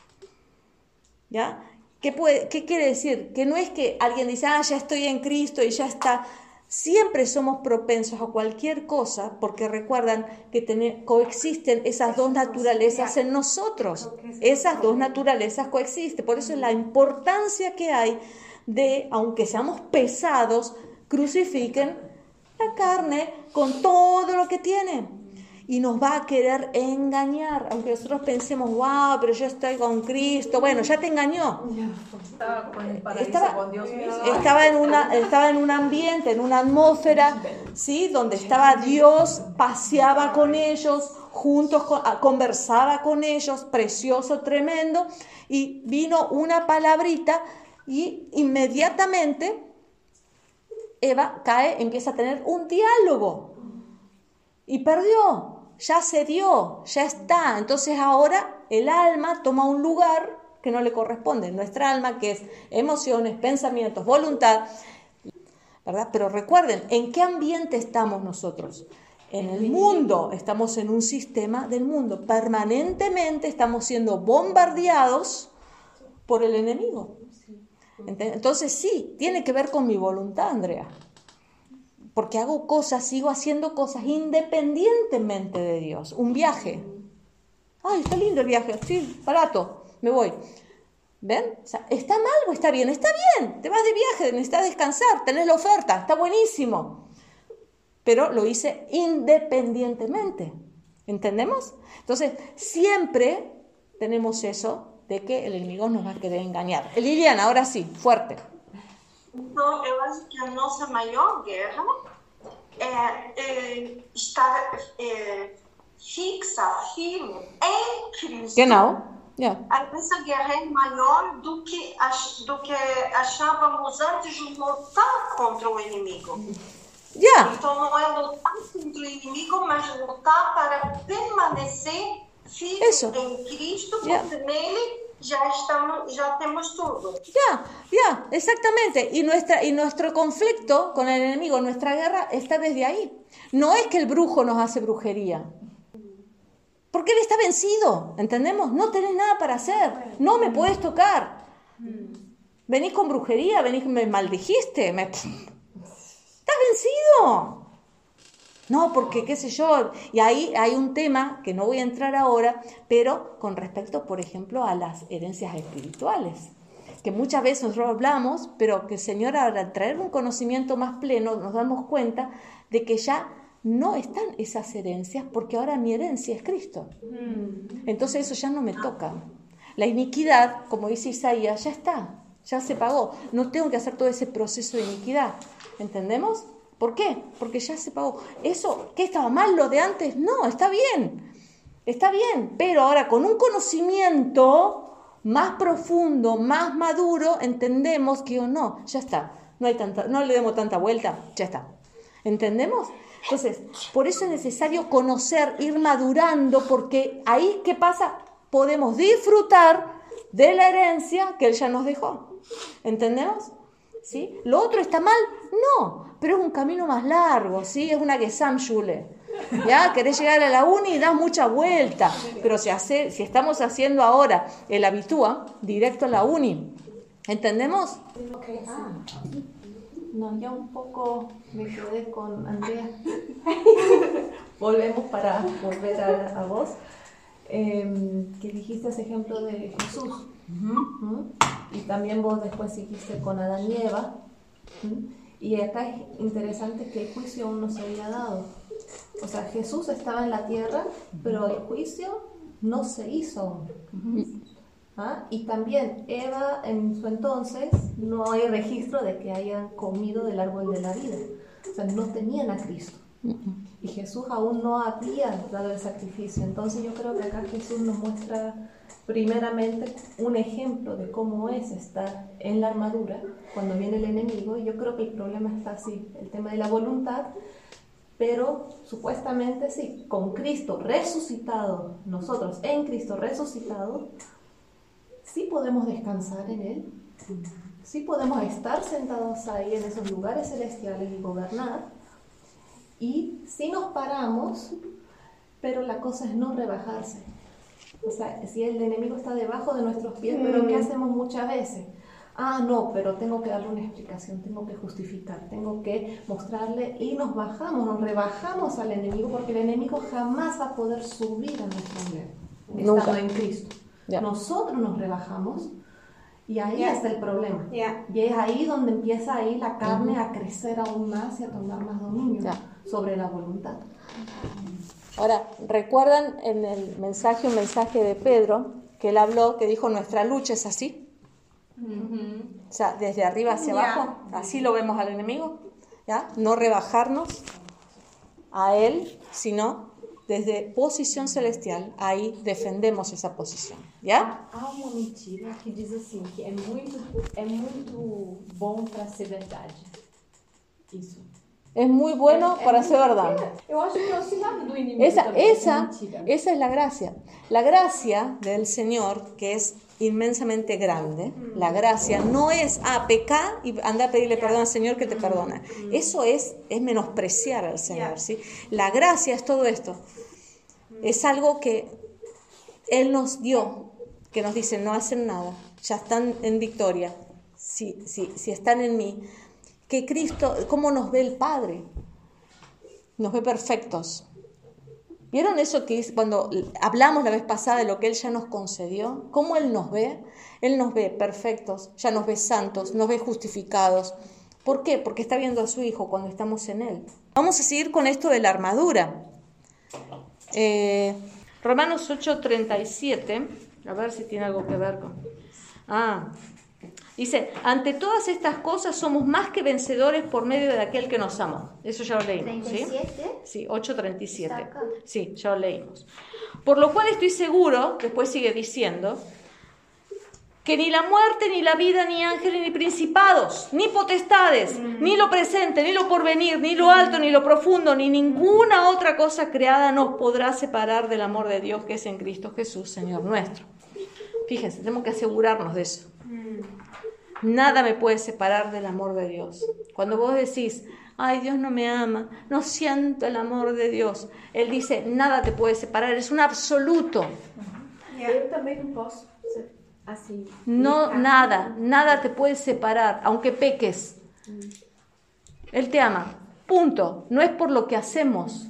¿Ya? ¿Qué, puede, ¿Qué quiere decir? Que no es que alguien dice, ah, ya estoy en Cristo y ya está. Siempre somos propensos a cualquier cosa, porque recuerdan que tener, coexisten esas dos naturalezas en nosotros. Esas dos naturalezas coexisten. Por eso es la importancia que hay de, aunque seamos pesados, crucifiquen la carne con todo lo que tiene. Y nos va a querer engañar, aunque nosotros pensemos, wow, pero yo estoy con Cristo. Bueno, ya te engañó. Estaba con el paraíso estaba, con Dios mismo. Estaba en, una, estaba en un ambiente, en una atmósfera, ¿sí? Donde estaba Dios, paseaba con ellos, juntos conversaba con ellos, precioso, tremendo. Y vino una palabrita y inmediatamente Eva cae, empieza a tener un diálogo. y perdió, ya se dio, ya está. Entonces ahora el alma toma un lugar que no le corresponde. Nuestra alma, que es emociones, pensamientos, voluntad, ¿verdad? Pero recuerden, ¿en qué ambiente estamos nosotros? En el mundo, estamos en un sistema del mundo. Permanentemente estamos siendo bombardeados por el enemigo. Entonces sí, tiene que ver con mi voluntad, Andrea. Porque hago cosas, sigo haciendo cosas independientemente de Dios. Un viaje. Ay, está lindo el viaje, sí, barato, me voy. ¿Ven? O sea, ¿está mal o está bien? Está bien, te vas de viaje, necesitas descansar, tenés la oferta, está buenísimo. Pero lo hice independientemente. ¿Entendemos? Entonces, siempre tenemos eso de que el enemigo nos va a querer engañar. Liliana, ahora sí, fuerte. Então, eu acho que a nossa maior guerra é, é estar é, fixa, firme em Cristo. Genau. Yeah. Essa guerra é maior do que, do que achávamos antes de lutar contra o inimigo. Yeah. Então, não é lutar contra o inimigo, mas lutar para permanecer firme Eso. em Cristo, porque Yeah. nele ya estamos, ya tenemos todo. Ya, ya, exactamente. Y, nuestra, y nuestro conflicto con el enemigo, nuestra guerra, está desde ahí. No es que el brujo nos hace brujería. Porque él está vencido, ¿entendemos? No tenés nada para hacer. No me puedes tocar. Venís con brujería, venís, me maldijiste. Me... ¡Estás vencido! No, porque qué sé yo, y ahí hay un tema que no voy a entrar ahora, pero con respecto, por ejemplo, a las herencias espirituales, que muchas veces nosotros hablamos, pero que el Señor, al traer un conocimiento más pleno, nos damos cuenta de que ya no están esas herencias, porque ahora mi herencia es Cristo. Entonces eso ya no me toca. La iniquidad, como dice Isaías, ya está, ya se pagó. No tengo que hacer todo ese proceso de iniquidad, ¿entendemos? ¿Por qué? Porque ya se pagó. ¿Eso qué estaba mal lo de antes? No, está bien. Está bien, pero ahora con un conocimiento más profundo, más maduro, entendemos que o no, ya está. No hay tanta, no le demos tanta vuelta, ya está. ¿Entendemos? Entonces, por eso es necesario conocer, ir madurando, porque ahí, ¿qué pasa? Podemos disfrutar de la herencia que Él ya nos dejó. ¿Entendemos? ¿Sí? ¿Lo otro está mal? No, pero es un camino más largo, ¿sí? Es una Gesamtschule. ¿Ya? Querés llegar a la uni y das mucha vuelta, pero si, hace, si estamos haciendo ahora el habitúa, directo a la uni. ¿Entendemos? Okay. Ah. No, ya un poco me quedé con Andrea. Volvemos para volver a, a vos. Eh, que dijiste ese ejemplo de Jesús. Uh-huh. ¿Mm? Y también vos después dijiste con Adán y Eva. ¿Mm? Y acá es interesante que el juicio aún no se había dado. O sea, Jesús estaba en la tierra, pero el juicio no se hizo. Uh-huh. ¿Ah? Y también Eva en su entonces no hay registro de que hayan comido del árbol de la vida. O sea, no tenían a Cristo. Uh-huh. Y Jesús aún no había dado el sacrificio. Entonces yo creo que acá Jesús nos muestra primeramente un ejemplo de cómo es estar en la armadura cuando viene el enemigo. Y yo creo que el problema está así, el tema de la voluntad. Pero supuestamente sí, con Cristo resucitado, nosotros en Cristo resucitado, sí podemos descansar en Él, sí podemos estar sentados ahí en esos lugares celestiales y gobernar, y sí nos paramos, pero la cosa es no rebajarse. O sea, si el enemigo está debajo de nuestros pies, pero ¿qué hacemos muchas veces? Ah, no, pero tengo que darle una explicación, tengo que justificar, tengo que mostrarle, y nos bajamos, nos rebajamos al enemigo, porque el enemigo jamás va a poder subir a nuestro nivel, estando en Cristo. Yeah. Nosotros nos rebajamos y ahí yeah. está el problema. Yeah. Y es ahí donde empieza ahí la carne uh-huh. a crecer aún más y a tomar más dominio yeah. sobre la voluntad. Ahora, ¿recuerdan en el mensaje, un mensaje de Pedro, que él habló, que dijo, nuestra lucha es así? Uh-huh. O sea, desde arriba hacia yeah. abajo, así lo vemos al enemigo, ¿ya? No rebajarnos a él, sino desde posição celestial, aí defendemos essa posição, já? Há uma mentira que diz assim, que é muito, é muito bom para ser verdade. Isso. es muy bueno É- é para muito ser verdad. mentira. Eu acho que é o cilado do inimigo Esa, também, essa esa, mentira. esa es la gracia. La gracia del Señor, que es inmensamente grande, la gracia no es, ah, pecá y anda a pedirle perdón al Señor que te perdona. Eso es, es menospreciar al Señor, ¿sí? La gracia es todo esto. Es algo que Él nos dio, que nos dice, no hacen nada, ya están en victoria, si, si, si están en mí. Que Cristo, ¿cómo nos ve el Padre? Nos ve perfectos. ¿Vieron eso que es cuando hablamos la vez pasada de lo que Él ya nos concedió? ¿Cómo Él nos ve? Él nos ve perfectos, ya nos ve santos, nos ve justificados. ¿Por qué? Porque está viendo a su Hijo cuando estamos en Él. Vamos a seguir con esto de la armadura. Eh, Romanos ocho treinta y siete, a ver si tiene algo que ver con... Ah, dice, ante todas estas cosas somos más que vencedores por medio de aquel que nos amó. Eso ya lo leímos, ¿sí? treinta y siete. Sí, ocho treinta y siete. ¿Está acá? Sí, ya lo leímos. Por lo cual estoy seguro, después sigue diciendo, que ni la muerte, ni la vida, ni ángeles, ni principados, ni potestades, ni lo presente, ni lo porvenir, ni lo alto, ni lo profundo, ni ninguna otra cosa creada nos podrá separar del amor de Dios que es en Cristo Jesús, Señor nuestro. Fíjense, tenemos que asegurarnos de eso. Nada me puede separar del amor de Dios. Cuando vos decís, ay, Dios no me ama, no siento el amor de Dios, Él dice, nada te puede separar, es un absoluto. Eu também não posso ser assim. No, ficar- nada, nada te puede separar, aunque peques. Él te ama, punto. No es por lo que hacemos.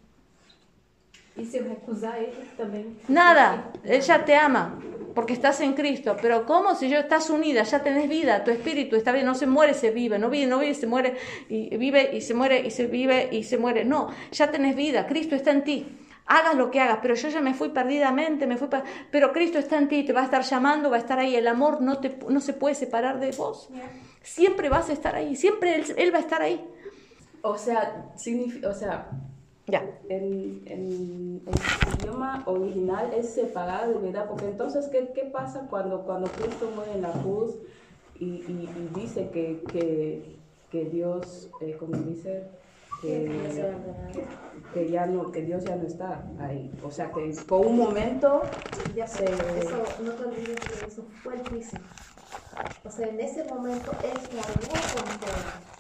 E se eu recusar ele também? Nada, Él ya te ama, porque estás en Cristo. Pero ¿cómo? Si yo estás unida, ya tenés vida, tu espíritu está bien, no se muere, se vive, no vive, no vive, se muere, y vive, y se muere, y se vive, y se muere. No, ya tenés vida, Cristo está en ti. Hagas lo que hagas, pero yo ya me fui perdidamente, me fui pa- pero Cristo está en ti, te va a estar llamando, va a estar ahí. El amor no, te, no se puede separar de vos. Siempre vas a estar ahí, siempre Él, él va a estar ahí. O sea, significa, o sea, Ya. el, el, el idioma original es separado, ¿verdad? Porque entonces, ¿qué, qué pasa cuando, cuando Cristo muere en la cruz y, y, y dice que, que, que Dios, eh, como dice, que, que, ya no, que Dios ya no está ahí? O sea, que por un momento Ya se... Eso, no te olvides que eso fue el juicio. O sea, en ese momento Él cargó con todo.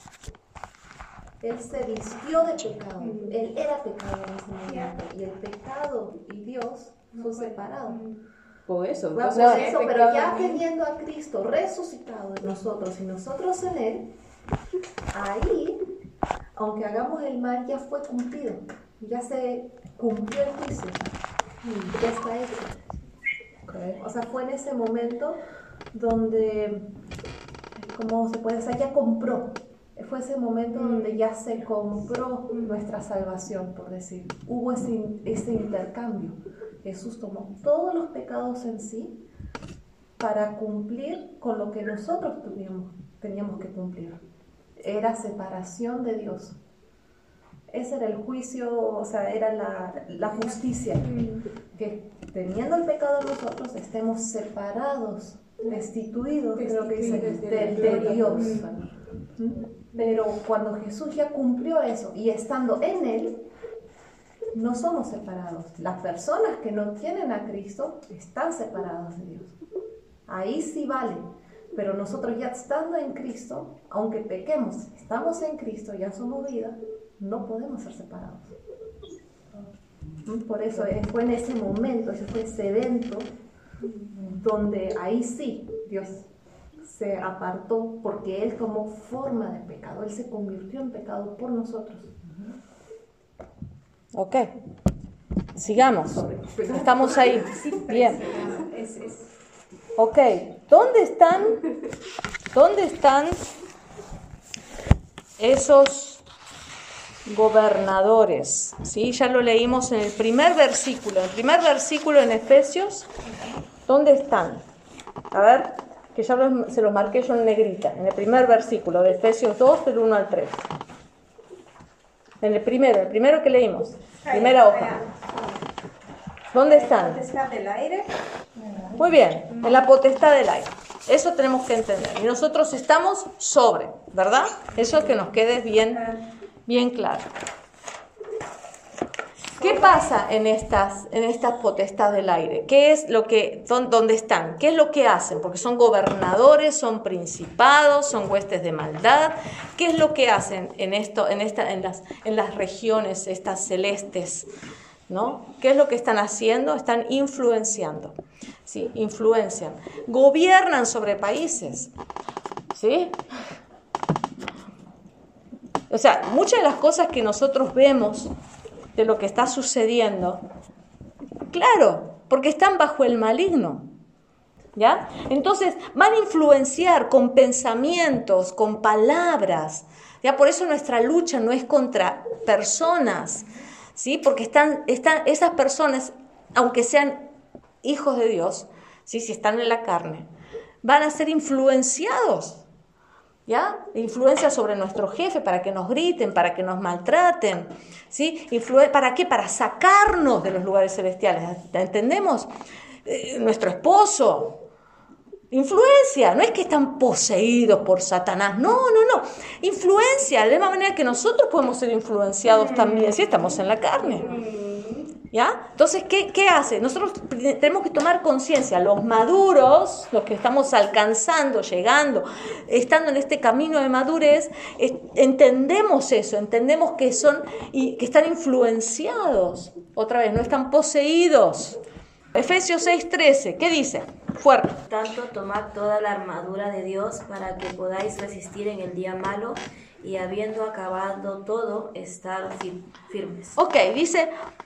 Él se vistió de pecado. Él era pecado en ese momento. Y el pecado y Dios son separados. Por eso, Bueno, entonces, por eso, pero ya teniendo a Cristo resucitado en nosotros y nosotros en Él, ahí, aunque hagamos el mal, ya fue cumplido. Ya se cumplió el juicio. Ya está hecho. O sea, fue en ese momento donde, ¿cómo se puede decir? Ya compró. Fue ese momento donde ya se compró nuestra salvación, por decir. Hubo ese, ese intercambio. Jesús tomó todos los pecados en sí para cumplir con lo que nosotros teníamos, teníamos que cumplir. Era separación de Dios. Ese era el juicio, o sea, era la, la justicia. Que teniendo el pecado en nosotros, estemos separados, destituidos, creo que dice, de, de Dios. Pero cuando Jesús ya cumplió eso y estando en Él, no somos separados. Las personas que no tienen a Cristo están separadas de Dios. Ahí sí vale. Pero nosotros ya estando en Cristo, aunque pequemos, estamos en Cristo, ya somos vida, no podemos ser separados. Por eso fue en ese momento, ese fue ese evento, donde ahí sí Dios se apartó, porque Él tomó forma de pecado, Él se convirtió en pecado por nosotros. Ok. Sigamos. Estamos ahí. Bien. Ok. ¿Dónde están? ¿Dónde están esos gobernadores? ¿Sí? Ya lo leímos en el primer versículo. En el primer versículo en Efesios, ¿dónde están? A ver, que ya los, se los marqué yo en negrita. En el primer versículo de Efesios dos, del uno al tres. En el primero, el primero que leímos. Primera hoja. ¿Dónde están? ¿Potestad del aire? Muy bien, en la potestad del aire. Eso tenemos que entender. Y nosotros estamos sobre, ¿verdad? Eso es que nos quede bien, bien claro. ¿Qué pasa en estas, en estas potestades del aire? ¿Qué es lo que, dónde están? ¿Qué es lo que hacen? Porque son gobernadores, son principados, son huestes de maldad. ¿Qué es lo que hacen en esto, en esta, en las, en las regiones estas celestes? ¿No? ¿Qué es lo que están haciendo? Están influenciando. Sí, influencian. Gobiernan sobre países. ¿Sí? O sea, muchas de las cosas que nosotros vemos de lo que está sucediendo, claro, porque están bajo el maligno, ¿ya? Entonces van a influenciar con pensamientos, con palabras, ¿ya? Por eso nuestra lucha no es contra personas, ¿sí? Porque están, están esas personas, aunque sean hijos de Dios, ¿sí? Si están en la carne, van a ser influenciados, ¿ya? Influencia sobre nuestro jefe para que nos griten, para que nos maltraten, ¿sí? Influ- ¿Para qué? Para sacarnos de los lugares celestiales, ¿entendemos? Eh, nuestro esposo, influencia, no es que están poseídos por Satanás, no, no, no, influencia, de la misma manera que nosotros podemos ser influenciados también si estamos en la carne. ¿Ya? Entonces, ¿qué, qué hace? Nosotros tenemos que tomar conciencia, los maduros, los que estamos alcanzando, llegando, estando en este camino de madurez, es, entendemos eso, entendemos que son y que están influenciados, otra vez, no están poseídos. Efesios seis trece, ¿qué dice? Fuerte. Tanto tomad toda la armadura de Dios para que podáis resistir en el día malo y habiendo acabado todo, estar fir- firmes. Ok, dice...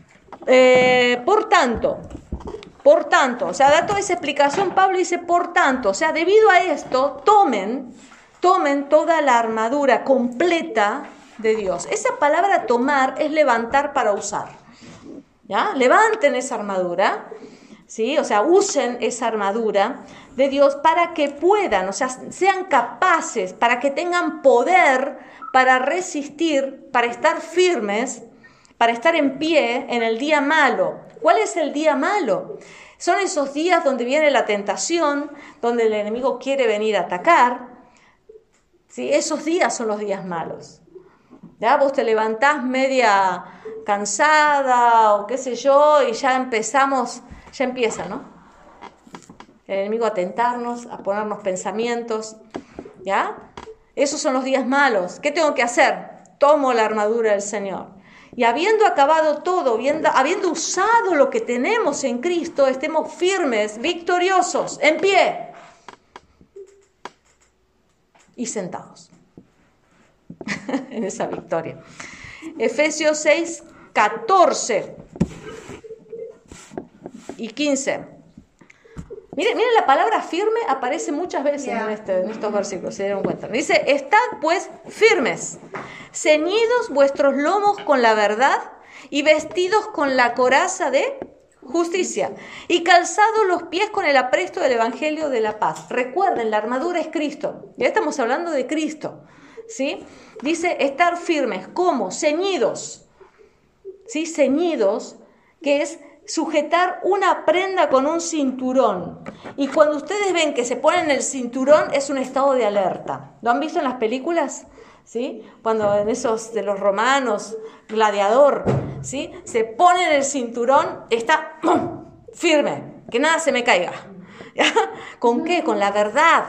Eh, por tanto, por tanto, o sea, da toda esa explicación, Pablo dice, por tanto, o sea, debido a esto, tomen, tomen toda la armadura completa de Dios. Esa palabra tomar es levantar para usar, ¿ya? Levanten esa armadura, ¿sí? O sea, usen esa armadura de Dios para que puedan, o sea, sean capaces, para que tengan poder para resistir, para estar firmes, para estar en pie en el día malo. ¿Cuál es el día malo? Son esos días donde viene la tentación, donde el enemigo quiere venir a atacar. ¿Sí? Esos días son los días malos. ¿Ya? Vos te levantás media cansada o qué sé yo y ya empezamos, ya empieza, ¿no? El enemigo a tentarnos, a ponernos pensamientos. ¿Ya? Esos son los días malos. ¿Qué tengo que hacer? Tomo la armadura del Señor. Y habiendo acabado todo, habiendo, habiendo usado lo que tenemos en Cristo, estemos firmes, victoriosos, en pie y sentados en esa victoria. Efesios seis, catorce y quince. Miren, miren, la palabra firme aparece muchas veces yeah. en, este, en estos versículos, se dieron cuenta. Dice, estad pues firmes, ceñidos vuestros lomos con la verdad y vestidos con la coraza de justicia y calzados los pies con el apresto del evangelio de la paz. Recuerden, la armadura es Cristo, ya estamos hablando de Cristo, ¿sí? Dice, estar firmes, ¿cómo? Ceñidos, ¿sí? Ceñidos, que es sujetar una prenda con un cinturón. Y cuando ustedes ven que se ponen el cinturón, es un estado de alerta. ¿Lo han visto en las películas? ¿Sí? Cuando en esos de los romanos, Gladiador, ¿sí? Se ponen el cinturón, está ¡pum! Firme, que nada se me caiga. ¿Ya? ¿Con qué? Con la verdad.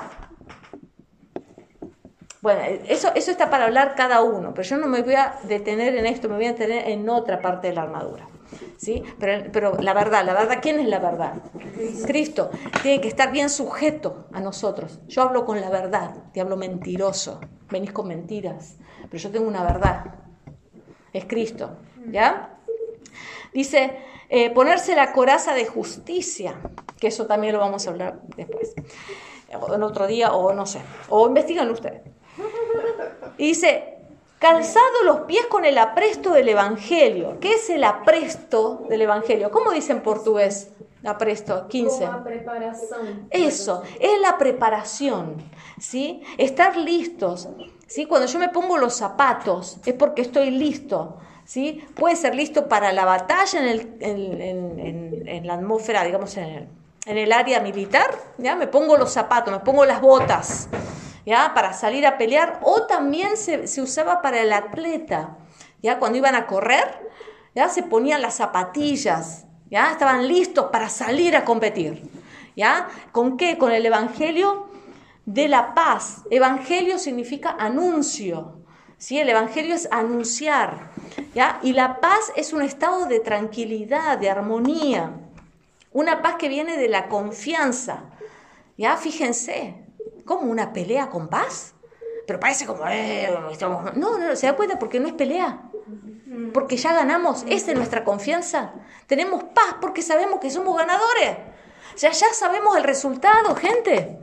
Bueno, eso, eso está para hablar cada uno, pero yo no me voy a detener en esto, me voy a detener en otra parte de la armadura. ¿Sí? Pero, pero la verdad, la verdad, ¿quién es la verdad? Cristo. Tiene que estar bien sujeto a nosotros. Yo hablo con la verdad, te hablo mentiroso, venís con mentiras, pero yo tengo una verdad, es Cristo, ¿ya? Dice, eh, ponerse la coraza de justicia, que eso también lo vamos a hablar después, en otro día, o no sé, o investigan ustedes. Y dice, calzado los pies con el apresto del Evangelio. ¿Qué es el apresto del Evangelio? ¿Cómo dice en portugués? Apresto, quince. Como a preparación. Eso, es la preparación, ¿sí? Estar listos, ¿sí? Cuando yo me pongo los zapatos, es porque estoy listo, ¿sí? Puede ser listo para la batalla en, el, en, en, en, en la atmósfera, digamos, en el, en el área militar, ¿ya? Me pongo los zapatos, me pongo las botas, ¿ya? Para salir a pelear, o también se, se usaba para el atleta, ¿ya? Cuando iban a correr, ¿ya? Se ponían las zapatillas, ¿ya? Estaban listos para salir a competir, ¿ya? ¿Con qué? Con el evangelio de la paz. Evangelio significa anuncio, ¿sí? El evangelio es anunciar, ¿ya? Y la paz es un estado de tranquilidad, de armonía, una paz que viene de la confianza, ¿ya? Fíjense, ¿cómo una pelea con paz? Pero parece como, eh, estamos... no, no, se da cuenta porque no es pelea, porque ya ganamos, esa es nuestra confianza, tenemos paz porque sabemos que somos ganadores, o sea, ya sabemos el resultado, gente,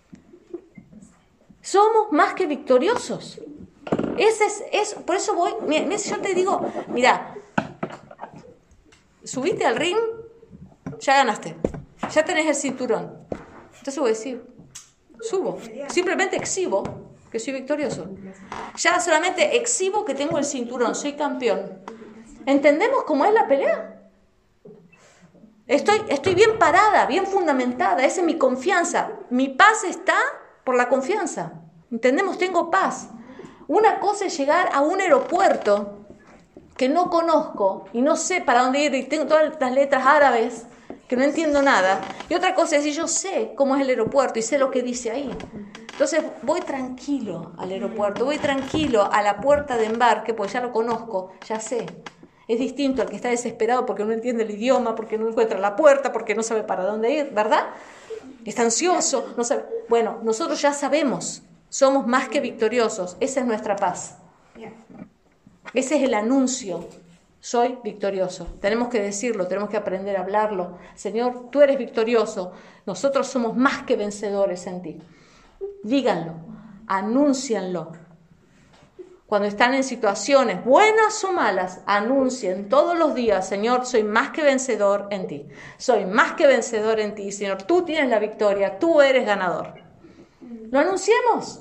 somos más que victoriosos. Ese es, es, por eso voy, mira, yo te digo, mira, subiste al ring, ya ganaste, ya tenés el cinturón, entonces voy a decir, subo, simplemente exhibo que soy victorioso, ya solamente exhibo que tengo el cinturón, soy campeón. ¿Entendemos cómo es la pelea? Estoy, estoy bien parada, bien fundamentada, esa es mi confianza, mi paz está por la confianza, ¿entendemos? Tengo paz. Una cosa es llegar a un aeropuerto que no conozco y no sé para dónde ir y tengo todas las letras árabes que no entiendo nada. Y otra cosa es si yo sé cómo es el aeropuerto y sé lo que dice ahí. Entonces voy tranquilo al aeropuerto, voy tranquilo a la puerta de embarque, porque ya lo conozco, ya sé. Es distinto al que está desesperado porque no entiende el idioma, porque no encuentra la puerta, porque no sabe para dónde ir, ¿verdad? Está ansioso, no sabe. Bueno, nosotros ya sabemos. Somos más que victoriosos. Esa es nuestra paz. Ese es el anuncio. Soy victorioso. Tenemos que decirlo, tenemos que aprender a hablarlo. Señor, tú eres victorioso. Nosotros somos más que vencedores en ti. Díganlo, anúncianlo. Cuando están en situaciones buenas o malas, anuncien todos los días, Señor, soy más que vencedor en ti. Soy más que vencedor en ti, Señor. Tú tienes la victoria, tú eres ganador. Lo anunciemos.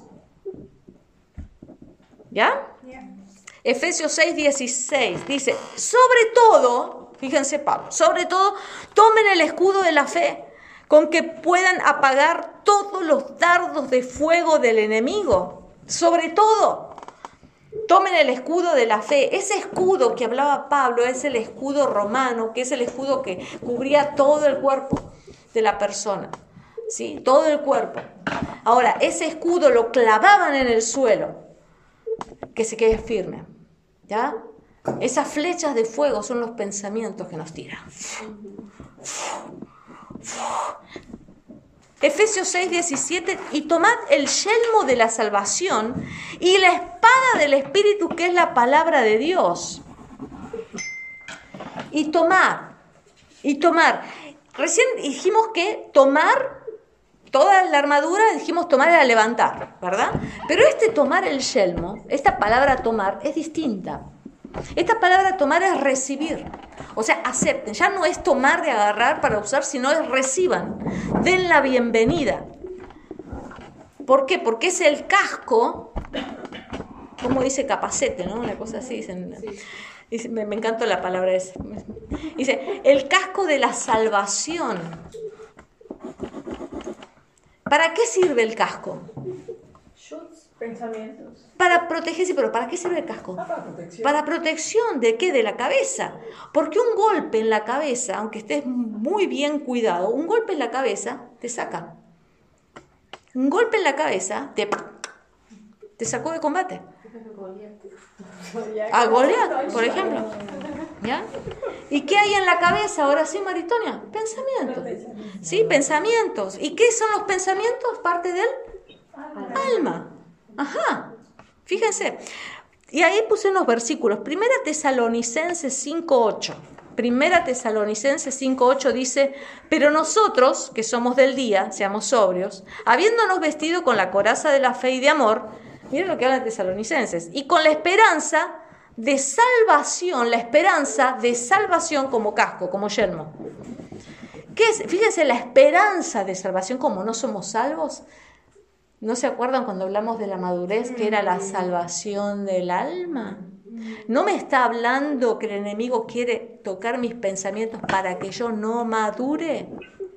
¿Ya? Yeah. Efesios seis, dieciséis dice, sobre todo, fíjense Pablo, sobre todo, tomen el escudo de la fe, con que puedan apagar todos los dardos de fuego del enemigo. Sobre todo, tomen el escudo de la fe. Ese escudo que hablaba Pablo es el escudo romano, que es el escudo que cubría todo el cuerpo de la persona. ¿Sí? Todo el cuerpo. Ahora, ese escudo lo clavaban en el suelo, que se quede firme, ¿ya? Esas flechas de fuego son los pensamientos que nos tiran. Efesios seis, diecisiete, y tomad el yelmo de la salvación y la espada del Espíritu, que es la palabra de Dios. Y tomar, y tomar. Recién dijimos que tomar toda la armadura, dijimos tomar era levantar, ¿verdad? Pero este tomar el yelmo, esta palabra tomar es distinta. Esta palabra tomar es recibir. O sea, acepten. Ya no es tomar de agarrar para usar, sino es reciban. Den la bienvenida. ¿Por qué? Porque es el casco, como dice capacete, ¿no? Una cosa así. Dicen, dice, me, me encanta la palabra esa. Dice, el casco de la salvación. ¿Para qué sirve el casco? Pensamientos. Para protegerse, pero ¿para qué sirve el casco? Ah, para protección. Para protección de qué, de la cabeza. Porque un golpe en la cabeza, aunque estés muy bien cuidado, un golpe en la cabeza te saca. Un golpe en la cabeza te, te sacó de combate. A Goliat, por ejemplo. ¿Ya? ¿Y qué hay en la cabeza ahora sí, Maritonia? Pensamientos. Sí, pensamientos. ¿Y qué son los pensamientos? Parte del alma. Ajá. Fíjense. Y ahí puse unos versículos. Primera Tesalonicenses cinco ocho. Primera Tesalonicenses cinco ocho dice, pero nosotros, que somos del día, seamos sobrios, habiéndonos vestido con la coraza de la fe y de amor, miren lo que habla Tesalonicenses, y con la esperanza de salvación, la esperanza de salvación como casco, como yelmo. ¿Qué es? Fíjense, la esperanza de salvación, como no somos salvos. ¿No se acuerdan cuando hablamos de la madurez, que era la salvación del alma? No me está hablando que el enemigo quiere tocar mis pensamientos para que yo no madure,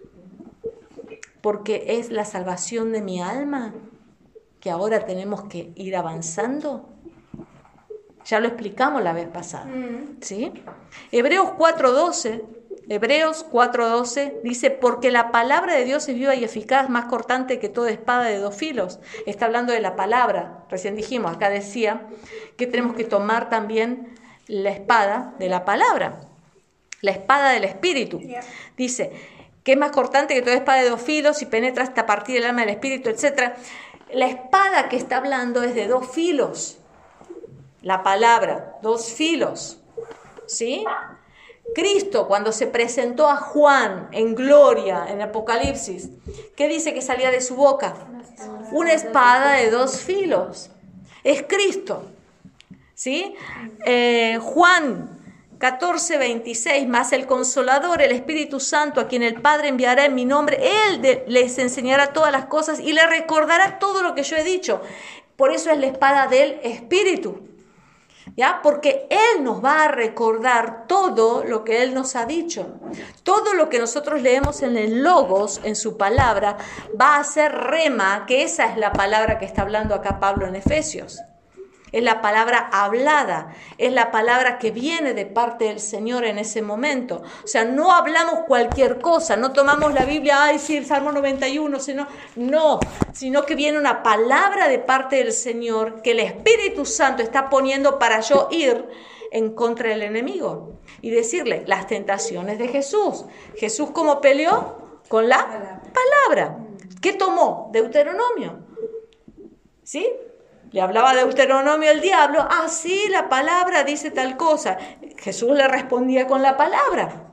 porque es la salvación de mi alma que ahora tenemos que ir avanzando. Ya lo explicamos la vez pasada. ¿Sí? Hebreos cuatro doce, Hebreos cuatro doce dice, porque la palabra de Dios es viva y eficaz, más cortante que toda espada de dos filos. Está hablando de la palabra. Recién dijimos, acá decía que tenemos que tomar también la espada de la palabra, la espada del Espíritu. Dice que es más cortante que toda espada de dos filos y penetra hasta partir el alma del Espíritu, etcétera. La espada que está hablando es de dos filos. La palabra, dos filos. ¿Sí? Cristo, cuando se presentó a Juan en gloria, en Apocalipsis, ¿qué dice que salía de su boca? Una espada de dos filos. Es Cristo. ¿Sí? Eh, Juan catorce veintiséis, más el Consolador, el Espíritu Santo, a quien el Padre enviará en mi nombre, Él de, les enseñará todas las cosas y les recordará todo lo que yo he dicho. Por eso es la espada del Espíritu. ¿Ya? Porque Él nos va a recordar todo lo que Él nos ha dicho. Todo lo que nosotros leemos en el Logos, en su palabra, va a ser rema, que esa es la palabra que está hablando acá Pablo en Efesios. Es la palabra hablada, es la palabra que viene de parte del Señor en ese momento. O sea, no hablamos cualquier cosa, no tomamos la Biblia, ay, sí, el Salmo noventa y uno, sino, no, sino que viene una palabra de parte del Señor que el Espíritu Santo está poniendo para yo ir en contra del enemigo y decirle las tentaciones de Jesús. Jesús, ¿cómo peleó? Con la palabra. ¿Qué tomó? Deuteronomio. ¿Sí? Le hablaba de Deuteronomio el diablo, ah, sí, la palabra dice tal cosa. Jesús le respondía con la palabra.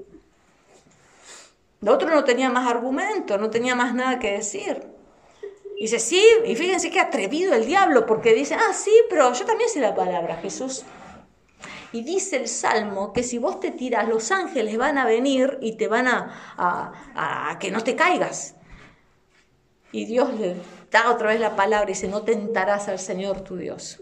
El otro no tenía más argumento, no tenía más nada que decir. Dice, sí, y fíjense qué atrevido el diablo, porque dice, ah, sí, pero yo también sé la palabra, Jesús. Y dice el Salmo que si vos te tiras, los ángeles van a venir y te van a, a, a que no te caigas. Y Dios le da otra vez la palabra y dice, no tentarás al Señor tu Dios.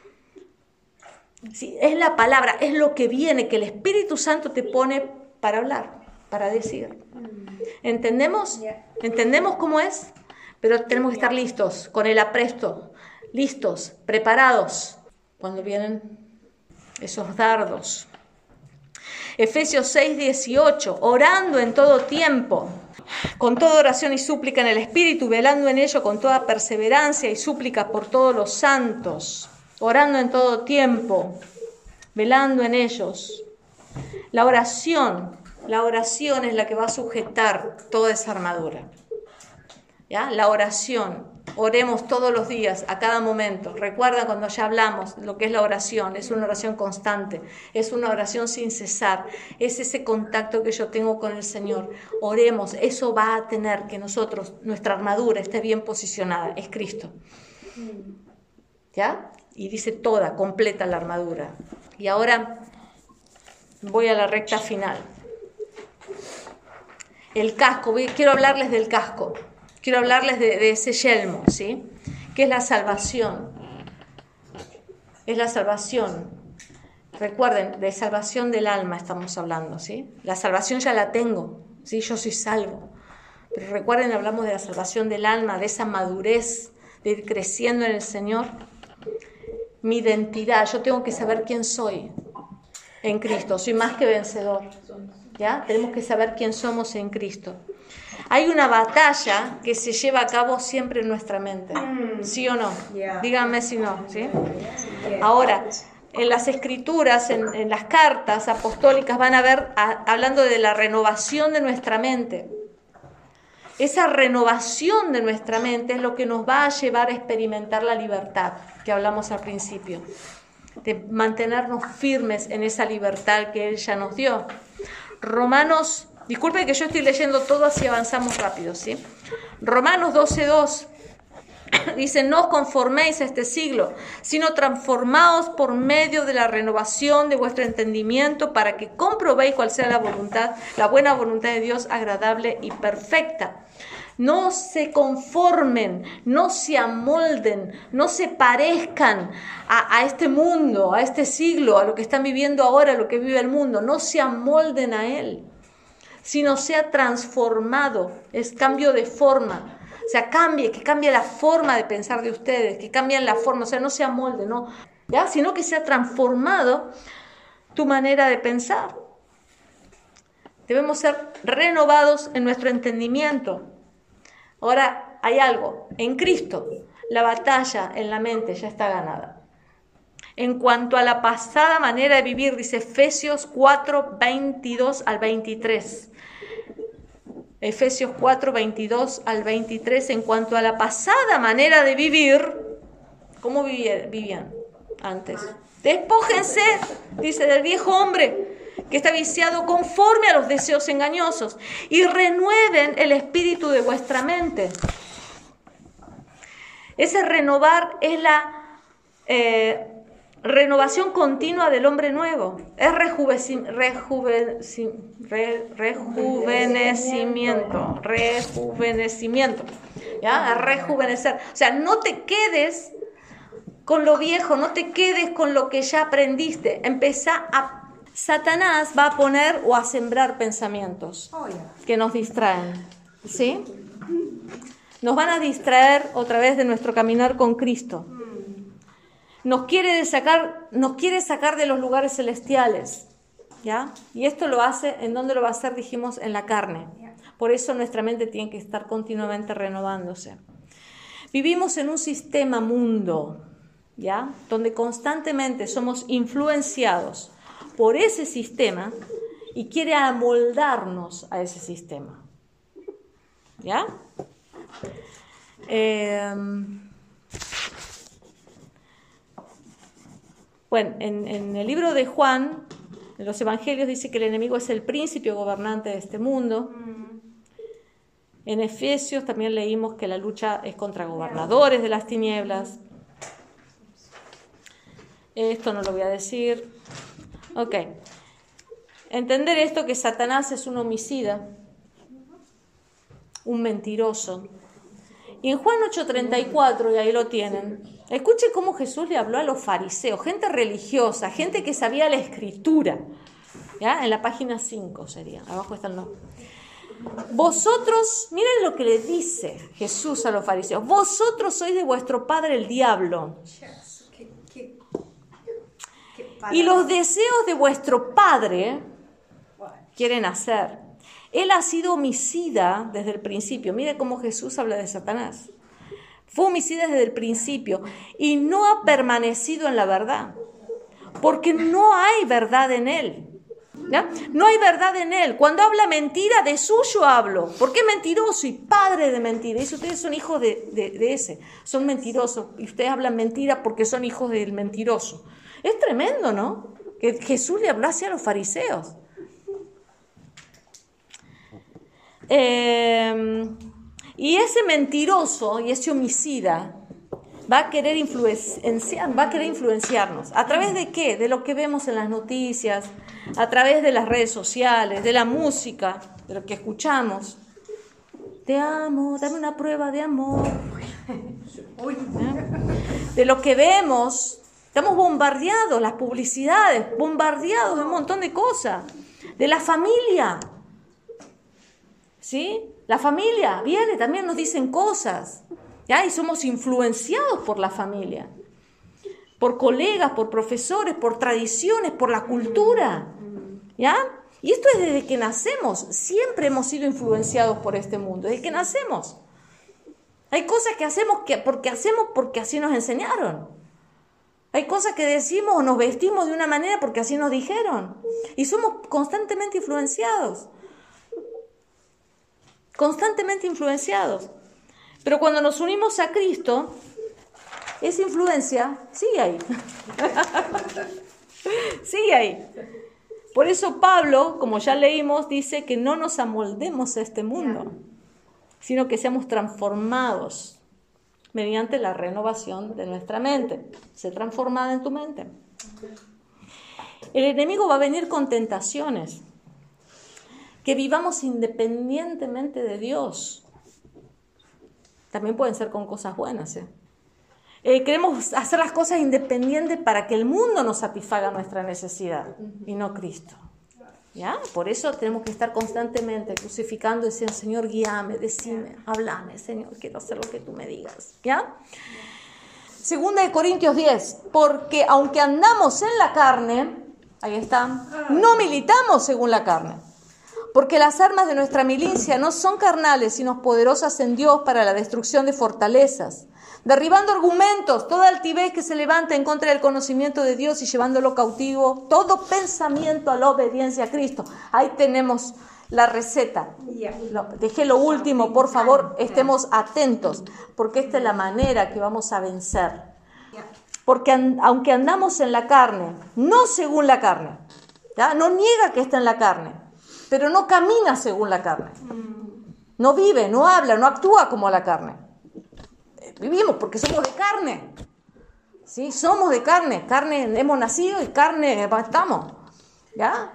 Sí, es la palabra, es lo que viene, que el Espíritu Santo te pone para hablar, para decir. ¿Entendemos? ¿Entendemos cómo es? Pero tenemos que estar listos, con el apresto, listos, preparados, cuando vienen esos dardos. Efesios seis dieciocho, orando en todo tiempo, con toda oración y súplica en el Espíritu, velando en ello con toda perseverancia y súplica por todos los santos, orando en todo tiempo, velando en ellos. La oración, la oración es la que va a sujetar toda esa armadura. ¿Ya? La oración, oremos todos los días, a cada momento. Recuerda cuando ya hablamos lo que es la oración, es una oración constante, es una oración sin cesar, es ese contacto que yo tengo con el Señor. Oremos, eso va a tener que nosotros, nuestra armadura esté bien posicionada, es Cristo. ¿Ya? Y dice toda, completa la armadura. Y ahora voy a la recta final. El casco, quiero hablarles del casco. Quiero hablarles de, de ese yelmo, ¿sí? Que es la salvación. Es la salvación. Recuerden, de salvación del alma estamos hablando, ¿sí? La salvación ya la tengo, ¿sí? Yo soy salvo. Pero recuerden, hablamos de la salvación del alma, de esa madurez, de ir creciendo en el Señor. Mi identidad, yo tengo que saber quién soy en Cristo. Soy más que vencedor, ¿ya? Tenemos que saber quién somos en Cristo. Hay una batalla que se lleva a cabo siempre en nuestra mente, ¿sí o no? Díganme si no, ¿sí? Ahora, en las escrituras, en, en las cartas apostólicas van a ver, a, hablando de la renovación de nuestra mente. Esa renovación de nuestra mente es lo que nos va a llevar a experimentar la libertad, que hablamos al principio, de mantenernos firmes en esa libertad que Él ya nos dio. Romanos... Disculpen que yo estoy leyendo todo así avanzamos rápido, ¿sí? Romanos doce dos dice, no os conforméis a este siglo, sino transformaos por medio de la renovación de vuestro entendimiento para que comprobéis cuál sea la voluntad, la buena voluntad de Dios, agradable y perfecta. No se conformen, no se amolden, no se parezcan a, a este mundo, a este siglo, a lo que están viviendo ahora, a lo que vive el mundo. No se amolden a él, sino sea transformado, es cambio de forma, o sea, cambie, que cambie la forma de pensar de ustedes, que cambien la forma, o sea, no se amolden, no, ¿ya? Sino que se ha transformado tu manera de pensar. Debemos ser renovados en nuestro entendimiento. Ahora, hay algo. En Cristo, la batalla en la mente ya está ganada. En cuanto a la pasada manera de vivir, dice Efesios cuatro, veintidós al veintitrés. Efesios cuatro, veintidós al veintitrés. En cuanto a la pasada manera de vivir, ¿cómo vivían antes? Despójense, dice, del viejo hombre que está viciado conforme a los deseos engañosos, y renueven el espíritu de vuestra mente. Ese renovar es la eh, renovación continua del hombre nuevo, es rejuveci- rejuveci- re- rejuvenecimiento, rejuvenecimiento, ¿ya? A rejuvenecer. O sea, no te quedes con lo viejo, no te quedes con lo que ya aprendiste. Empezá a... Satanás va a poner o a sembrar pensamientos que nos distraen, ¿sí? Nos van a distraer otra vez de nuestro caminar con Cristo. Nos quiere sacar, nos quiere sacar de los lugares celestiales, ¿ya? Y esto lo hace, ¿en dónde lo va a hacer? Dijimos, en la carne. Por eso nuestra mente tiene que estar continuamente renovándose. Vivimos en un sistema mundo, ¿ya? Donde constantemente somos influenciados por ese sistema y quiere amoldarnos a ese sistema, ¿ya? Eh, bueno, en, en el libro de Juan, en los evangelios, dice que el enemigo es el príncipe o gobernante de este mundo. En Efesios también leímos que la lucha es contra gobernadores de las tinieblas. Esto no lo voy a decir. Ok, entender esto, que Satanás es un homicida, un mentiroso. Y en Juan ocho treinta y cuatro, y ahí lo tienen, escuche cómo Jesús le habló a los fariseos, gente religiosa, gente que sabía la escritura, ¿ya? En la página cinco sería, abajo está el nombre. Vosotros, miren lo que le dice Jesús a los fariseos, vosotros sois de vuestro padre el diablo. Y los deseos de vuestro padre quieren hacer. Él ha sido homicida desde el principio. Mire cómo Jesús habla de Satanás. Fue homicida desde el principio y no ha permanecido en la verdad, porque no hay verdad en él. ¿Ya? No hay verdad en él. Cuando habla mentira, de suyo hablo, porque es mentiroso y padre de mentira. Y si ustedes son hijos de, de, de ese, son mentirosos, y ustedes hablan mentira porque son hijos del mentiroso. Es tremendo, ¿no? Que Jesús le hablase a los fariseos. Eh, y ese mentiroso y ese homicida va a querer influenciar, va a querer influenciarnos. ¿A través de qué? De lo que vemos en las noticias, a través de las redes sociales, de la música, de lo que escuchamos. Te amo, dame una prueba de amor. ¿Eh? De lo que vemos. Estamos bombardeados, las publicidades, bombardeados de un montón de cosas. De la familia. ¿Sí? La familia viene, también nos dicen cosas. ¿Ya? Y somos influenciados por la familia. Por colegas, por profesores, por tradiciones, por la cultura. ¿Ya? Y esto es desde que nacemos. Siempre hemos sido influenciados por este mundo, desde que nacemos. Hay cosas que hacemos que, porque hacemos porque así nos enseñaron. Hay cosas que decimos o nos vestimos de una manera porque así nos dijeron. Y somos constantemente influenciados. Constantemente influenciados. Pero cuando nos unimos a Cristo, esa influencia sigue ahí. Sigue ahí. Por eso Pablo, como ya leímos, dice que no nos amoldemos a este mundo, sino que seamos transformados mediante la renovación de nuestra mente. Sé transformada en tu mente. El enemigo va a venir con tentaciones. Que vivamos independientemente de Dios. También pueden ser con cosas buenas. ¿eh? Eh, queremos hacer las cosas independientes para que el mundo nos satisfaga nuestra necesidad y no Cristo. ¿Ya? Por eso tenemos que estar constantemente crucificando y diciendo, Señor, guíame, decime, háblame, Señor, quiero hacer lo que tú me digas. ¿Ya? Segunda de Corintios diez, porque aunque andamos en la carne, ahí está, no militamos según la carne. Porque las armas de nuestra milicia no son carnales, sino poderosas en Dios para la destrucción de fortalezas, derribando argumentos, toda altivez que se levanta en contra del conocimiento de Dios y llevándolo cautivo, todo pensamiento a la obediencia a Cristo. Ahí tenemos la receta. Lo, dejé lo último, por favor, estemos atentos, porque esta es la manera que vamos a vencer. Porque an, aunque andamos en la carne, no según la carne, ¿ya? No niega que está en la carne, pero no camina según la carne. No vive, no habla, no actúa como la carne. Vivimos porque somos de carne. ¿Sí? Somos de carne. Carne hemos nacido y carne estamos. ¿Ya?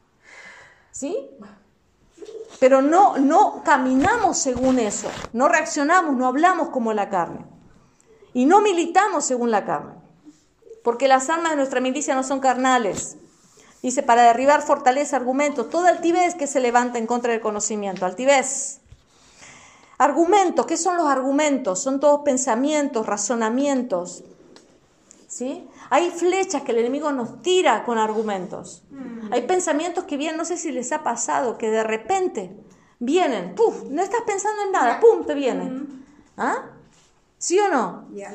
¿Sí? Pero no, no caminamos según eso. No reaccionamos, no hablamos como la carne. Y no militamos según la carne. Porque las armas de nuestra milicia no son carnales. Dice, para derribar fortaleza, argumentos, toda altivez que se levanta en contra del conocimiento. Altivez. Argumentos, ¿qué son los argumentos? Son todos pensamientos, razonamientos. ¿Sí? Hay flechas que el enemigo nos tira con argumentos. Mm. Hay pensamientos que vienen, no sé si les ha pasado, que de repente vienen, ¡puf! No estás pensando en nada, ¡pum! Te vienen. Mm. ¿Ah? ¿Sí o no? Yeah.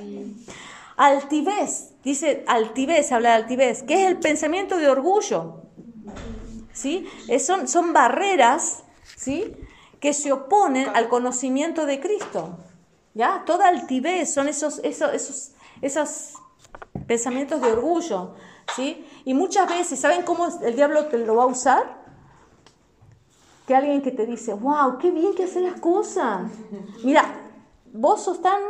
Altivez, dice altivez, habla de altivez, que es el pensamiento de orgullo. ¿Sí? Es, son, son barreras, ¿sí?, que se oponen al conocimiento de Cristo. ¿Ya? Toda altivez son esos, esos, esos, esos pensamientos de orgullo. ¿Sí? Y muchas veces, ¿saben cómo el diablo te lo va a usar? Que alguien que te dice, wow, qué bien que haces las cosas. Mira, vos sos tan,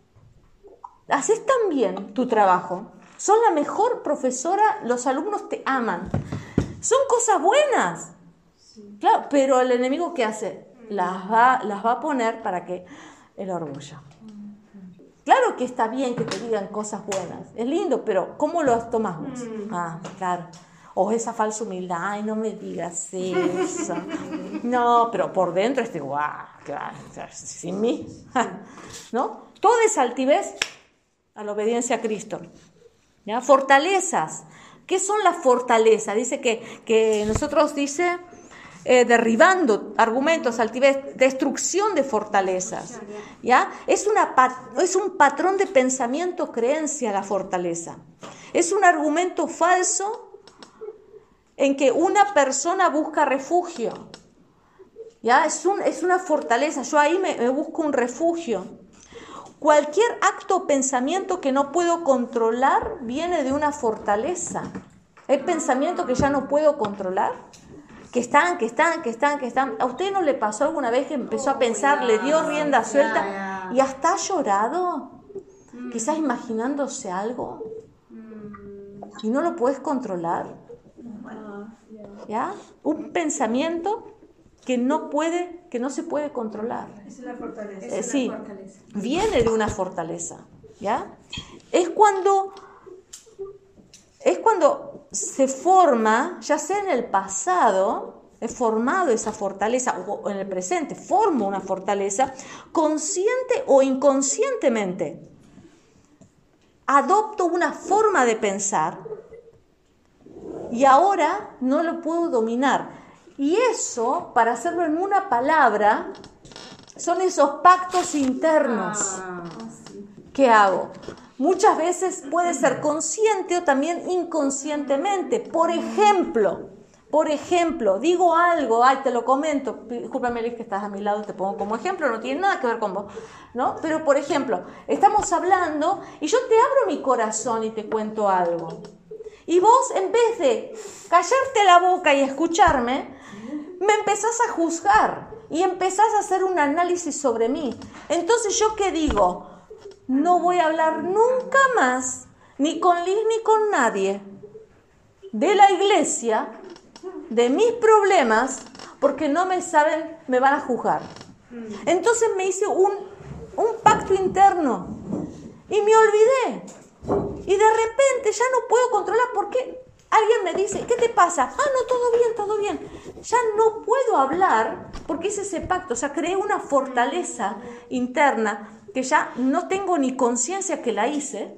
haces tan bien tu trabajo. Sos la mejor profesora, los alumnos te aman. Son cosas buenas. Claro, pero el enemigo, ¿qué hace? Las va, las va a poner para que el orgullo. Claro que está bien que te digan cosas buenas, es lindo, pero ¿cómo lo tomas vos? Ah, claro. O esa falsa humildad, ay, no me digas eso. No, pero por dentro estoy, guau, claro, sin mí. ¿No? Toda esa altivez a la obediencia a Cristo. ¿Ya? Fortalezas. ¿Qué son las fortalezas? Dice que, que nosotros, dice... Eh, derribando argumentos, altivez, destrucción de fortalezas. ¿Ya? Es, una, es un patrón de pensamiento, creencia la fortaleza. Es un argumento falso en que una persona busca refugio. ¿Ya? Es, un, es una fortaleza. Yo ahí me, me busco un refugio. Cualquier acto o pensamiento que no puedo controlar viene de una fortaleza. Hay pensamientos que ya no puedo controlar. Que están, que están, que están, que están. ¿A usted no le pasó alguna vez que empezó a pensar, le dio rienda suelta y hasta ha llorado? Quizás imaginándose algo y no lo puedes controlar. ¿Ya? Un pensamiento que no puede, que no se puede controlar. Esa es la fortaleza. Eh, sí, viene de una fortaleza. ¿Ya? Es cuando... Es cuando se forma, ya sea en el pasado, he formado esa fortaleza, o en el presente, formo una fortaleza, consciente o inconscientemente. Adopto una forma de pensar y ahora no lo puedo dominar. Y eso, para hacerlo en una palabra, son esos pactos internos. ¿Qué hago? Muchas veces puede ser consciente o también inconscientemente. Por ejemplo, por ejemplo, digo algo, ay, te lo comento, discúlpame, Liz, que estás a mi lado, te pongo como ejemplo, no tiene nada que ver con vos, ¿no? Pero, por ejemplo, estamos hablando y yo te abro mi corazón y te cuento algo. Y vos, en vez de callarte la boca y escucharme, me empezás a juzgar y empezás a hacer un análisis sobre mí. Entonces, ¿yo qué digo? No voy a hablar nunca más, ni con Liz ni con nadie, de la iglesia, de mis problemas, porque no me saben, me van a juzgar. Entonces me hice un, un pacto interno y me olvidé. Y de repente ya no puedo controlar porque alguien me dice, ¿qué te pasa? Ah, no, todo bien, todo bien. Ya no puedo hablar porque hice ese pacto, o sea, creé una fortaleza interna que ya no tengo ni conciencia que la hice,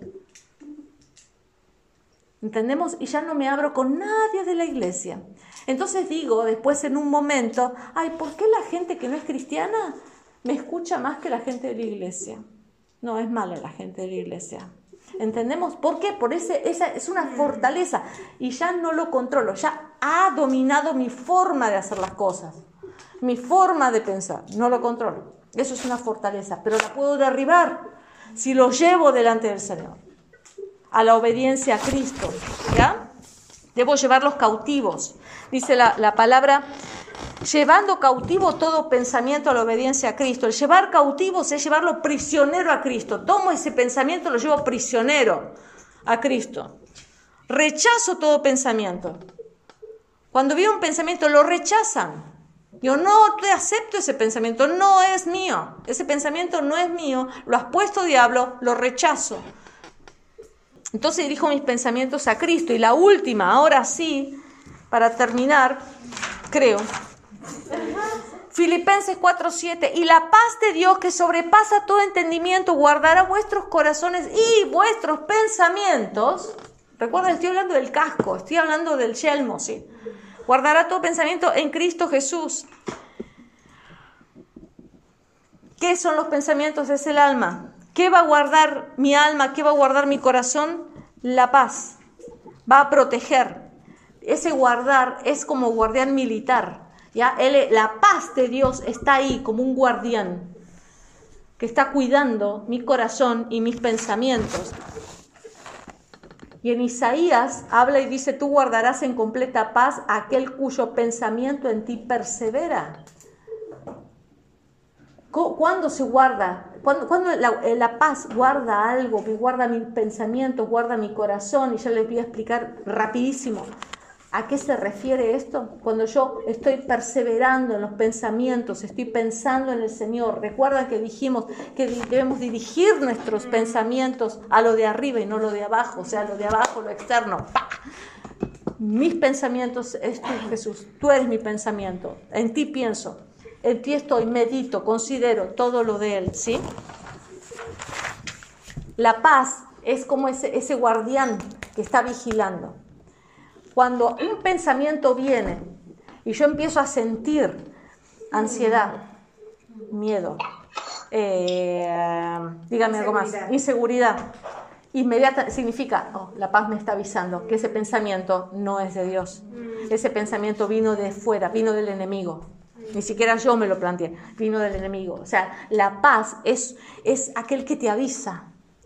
¿entendemos? Y ya no me abro con nadie de la iglesia. Entonces digo después en un momento, ay, ¿por qué la gente que no es cristiana me escucha más que la gente de la iglesia? No, es mala la gente de la iglesia. ¿Entendemos? ¿Por qué? Por ese, esa es una fortaleza y ya no lo controlo, ya ha dominado mi forma de hacer las cosas, mi forma de pensar, no lo controlo. Eso es una fortaleza, pero la puedo derribar si lo llevo delante del Señor, a la obediencia a Cristo, ¿ya? Debo llevarlos cautivos. Dice la, la palabra, llevando cautivo todo pensamiento a la obediencia a Cristo. El llevar cautivos es llevarlo prisionero a Cristo. Tomo ese pensamiento, lo llevo prisionero a Cristo. Rechazo todo pensamiento. Cuando veo un pensamiento, lo rechazan. Yo no te acepto ese pensamiento, no es mío. Ese pensamiento no es mío, lo has puesto, diablo, lo rechazo. Entonces dirijo mis pensamientos a Cristo. Y la última, ahora sí, para terminar, creo, Filipenses cuatro siete, y la paz de Dios que sobrepasa todo entendimiento guardará vuestros corazones y vuestros pensamientos. Recuerden, estoy hablando del casco, estoy hablando del yelmo, sí. Guardará todo pensamiento en Cristo Jesús. ¿Qué son los pensamientos? Es el alma. ¿Qué va a guardar mi alma? ¿Qué va a guardar mi corazón? La paz. Va a proteger. Ese guardar es como guardián militar. ¿Ya? Él, la paz de Dios está ahí como un guardián que está cuidando mi corazón y mis pensamientos. Y en Isaías habla y dice, tú guardarás en completa paz a aquel cuyo pensamiento en ti persevera. ¿Cuándo se guarda? Cuando, cuando la, la paz guarda algo, que guarda mis pensamientos, guarda mi corazón, y ya les voy a explicar rapidísimo. ¿A qué se refiere esto? Cuando yo estoy perseverando en los pensamientos, estoy pensando en el Señor. Recuerdan que dijimos que debemos dirigir nuestros pensamientos a lo de arriba y no lo de abajo, o sea, lo de abajo, lo externo. ¡Pah! Mis pensamientos es tú, Jesús. Tú eres mi pensamiento. En ti pienso, en ti estoy, medito, considero todo lo de Él, ¿sí? La paz es como ese, ese guardián que está vigilando. Cuando un pensamiento viene y yo empiezo a sentir ansiedad, miedo, eh, dígame algo más, inseguridad, inmediata, significa, oh, la paz me está avisando que ese pensamiento no es de Dios. Ese pensamiento vino de fuera, vino del enemigo. Ni siquiera yo me lo planteé, vino del enemigo. O sea, la paz es, es aquel que te avisa.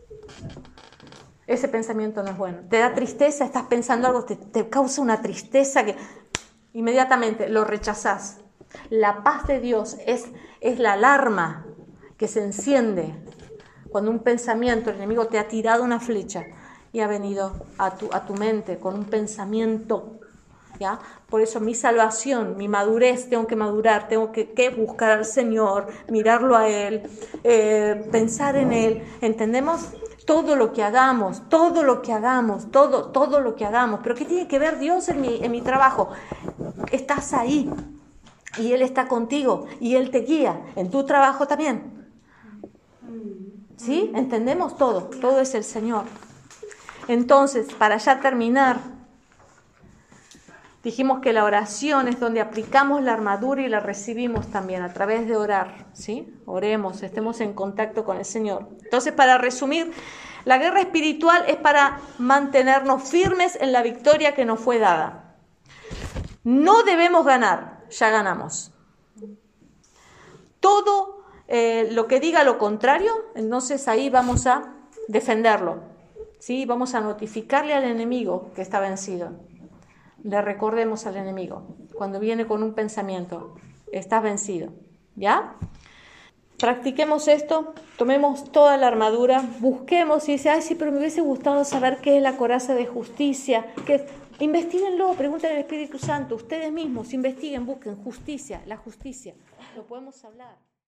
Ese pensamiento no es bueno. Te da tristeza, estás pensando algo, te, te causa una tristeza que inmediatamente lo rechazás. La paz de Dios es, es la alarma que se enciende cuando un pensamiento, el enemigo te ha tirado una flecha y ha venido a tu, a tu mente con un pensamiento. ¿Ya? Por eso mi salvación, mi madurez, tengo que madurar, tengo que, que buscar al Señor, mirarlo a Él, eh, pensar en Él. ¿Entendemos? Todo lo que hagamos, todo lo que hagamos, todo, todo lo que hagamos. ¿Pero qué tiene que ver Dios en mi, en mi trabajo? Estás ahí y Él está contigo y Él te guía en tu trabajo también. ¿Sí? ¿Entendemos todo? Todo es el Señor. Entonces, para ya terminar, dijimos que la oración es donde aplicamos la armadura y la recibimos también a través de orar, ¿sí? Oremos, estemos en contacto con el Señor. Entonces, para resumir, la guerra espiritual es para mantenernos firmes en la victoria que nos fue dada. No debemos ganar, ya ganamos. Todo eh, lo que diga lo contrario, entonces ahí vamos a defenderlo, ¿sí? Vamos a notificarle al enemigo que está vencido. Le recordemos al enemigo, cuando viene con un pensamiento, estás vencido, ¿ya? Practiquemos esto, tomemos toda la armadura, busquemos y dice, ay, sí, pero me hubiese gustado saber qué es la coraza de justicia, qué es. Investíguenlo, pregúntenle al Espíritu Santo, ustedes mismos, investiguen, busquen justicia, la justicia, lo podemos hablar.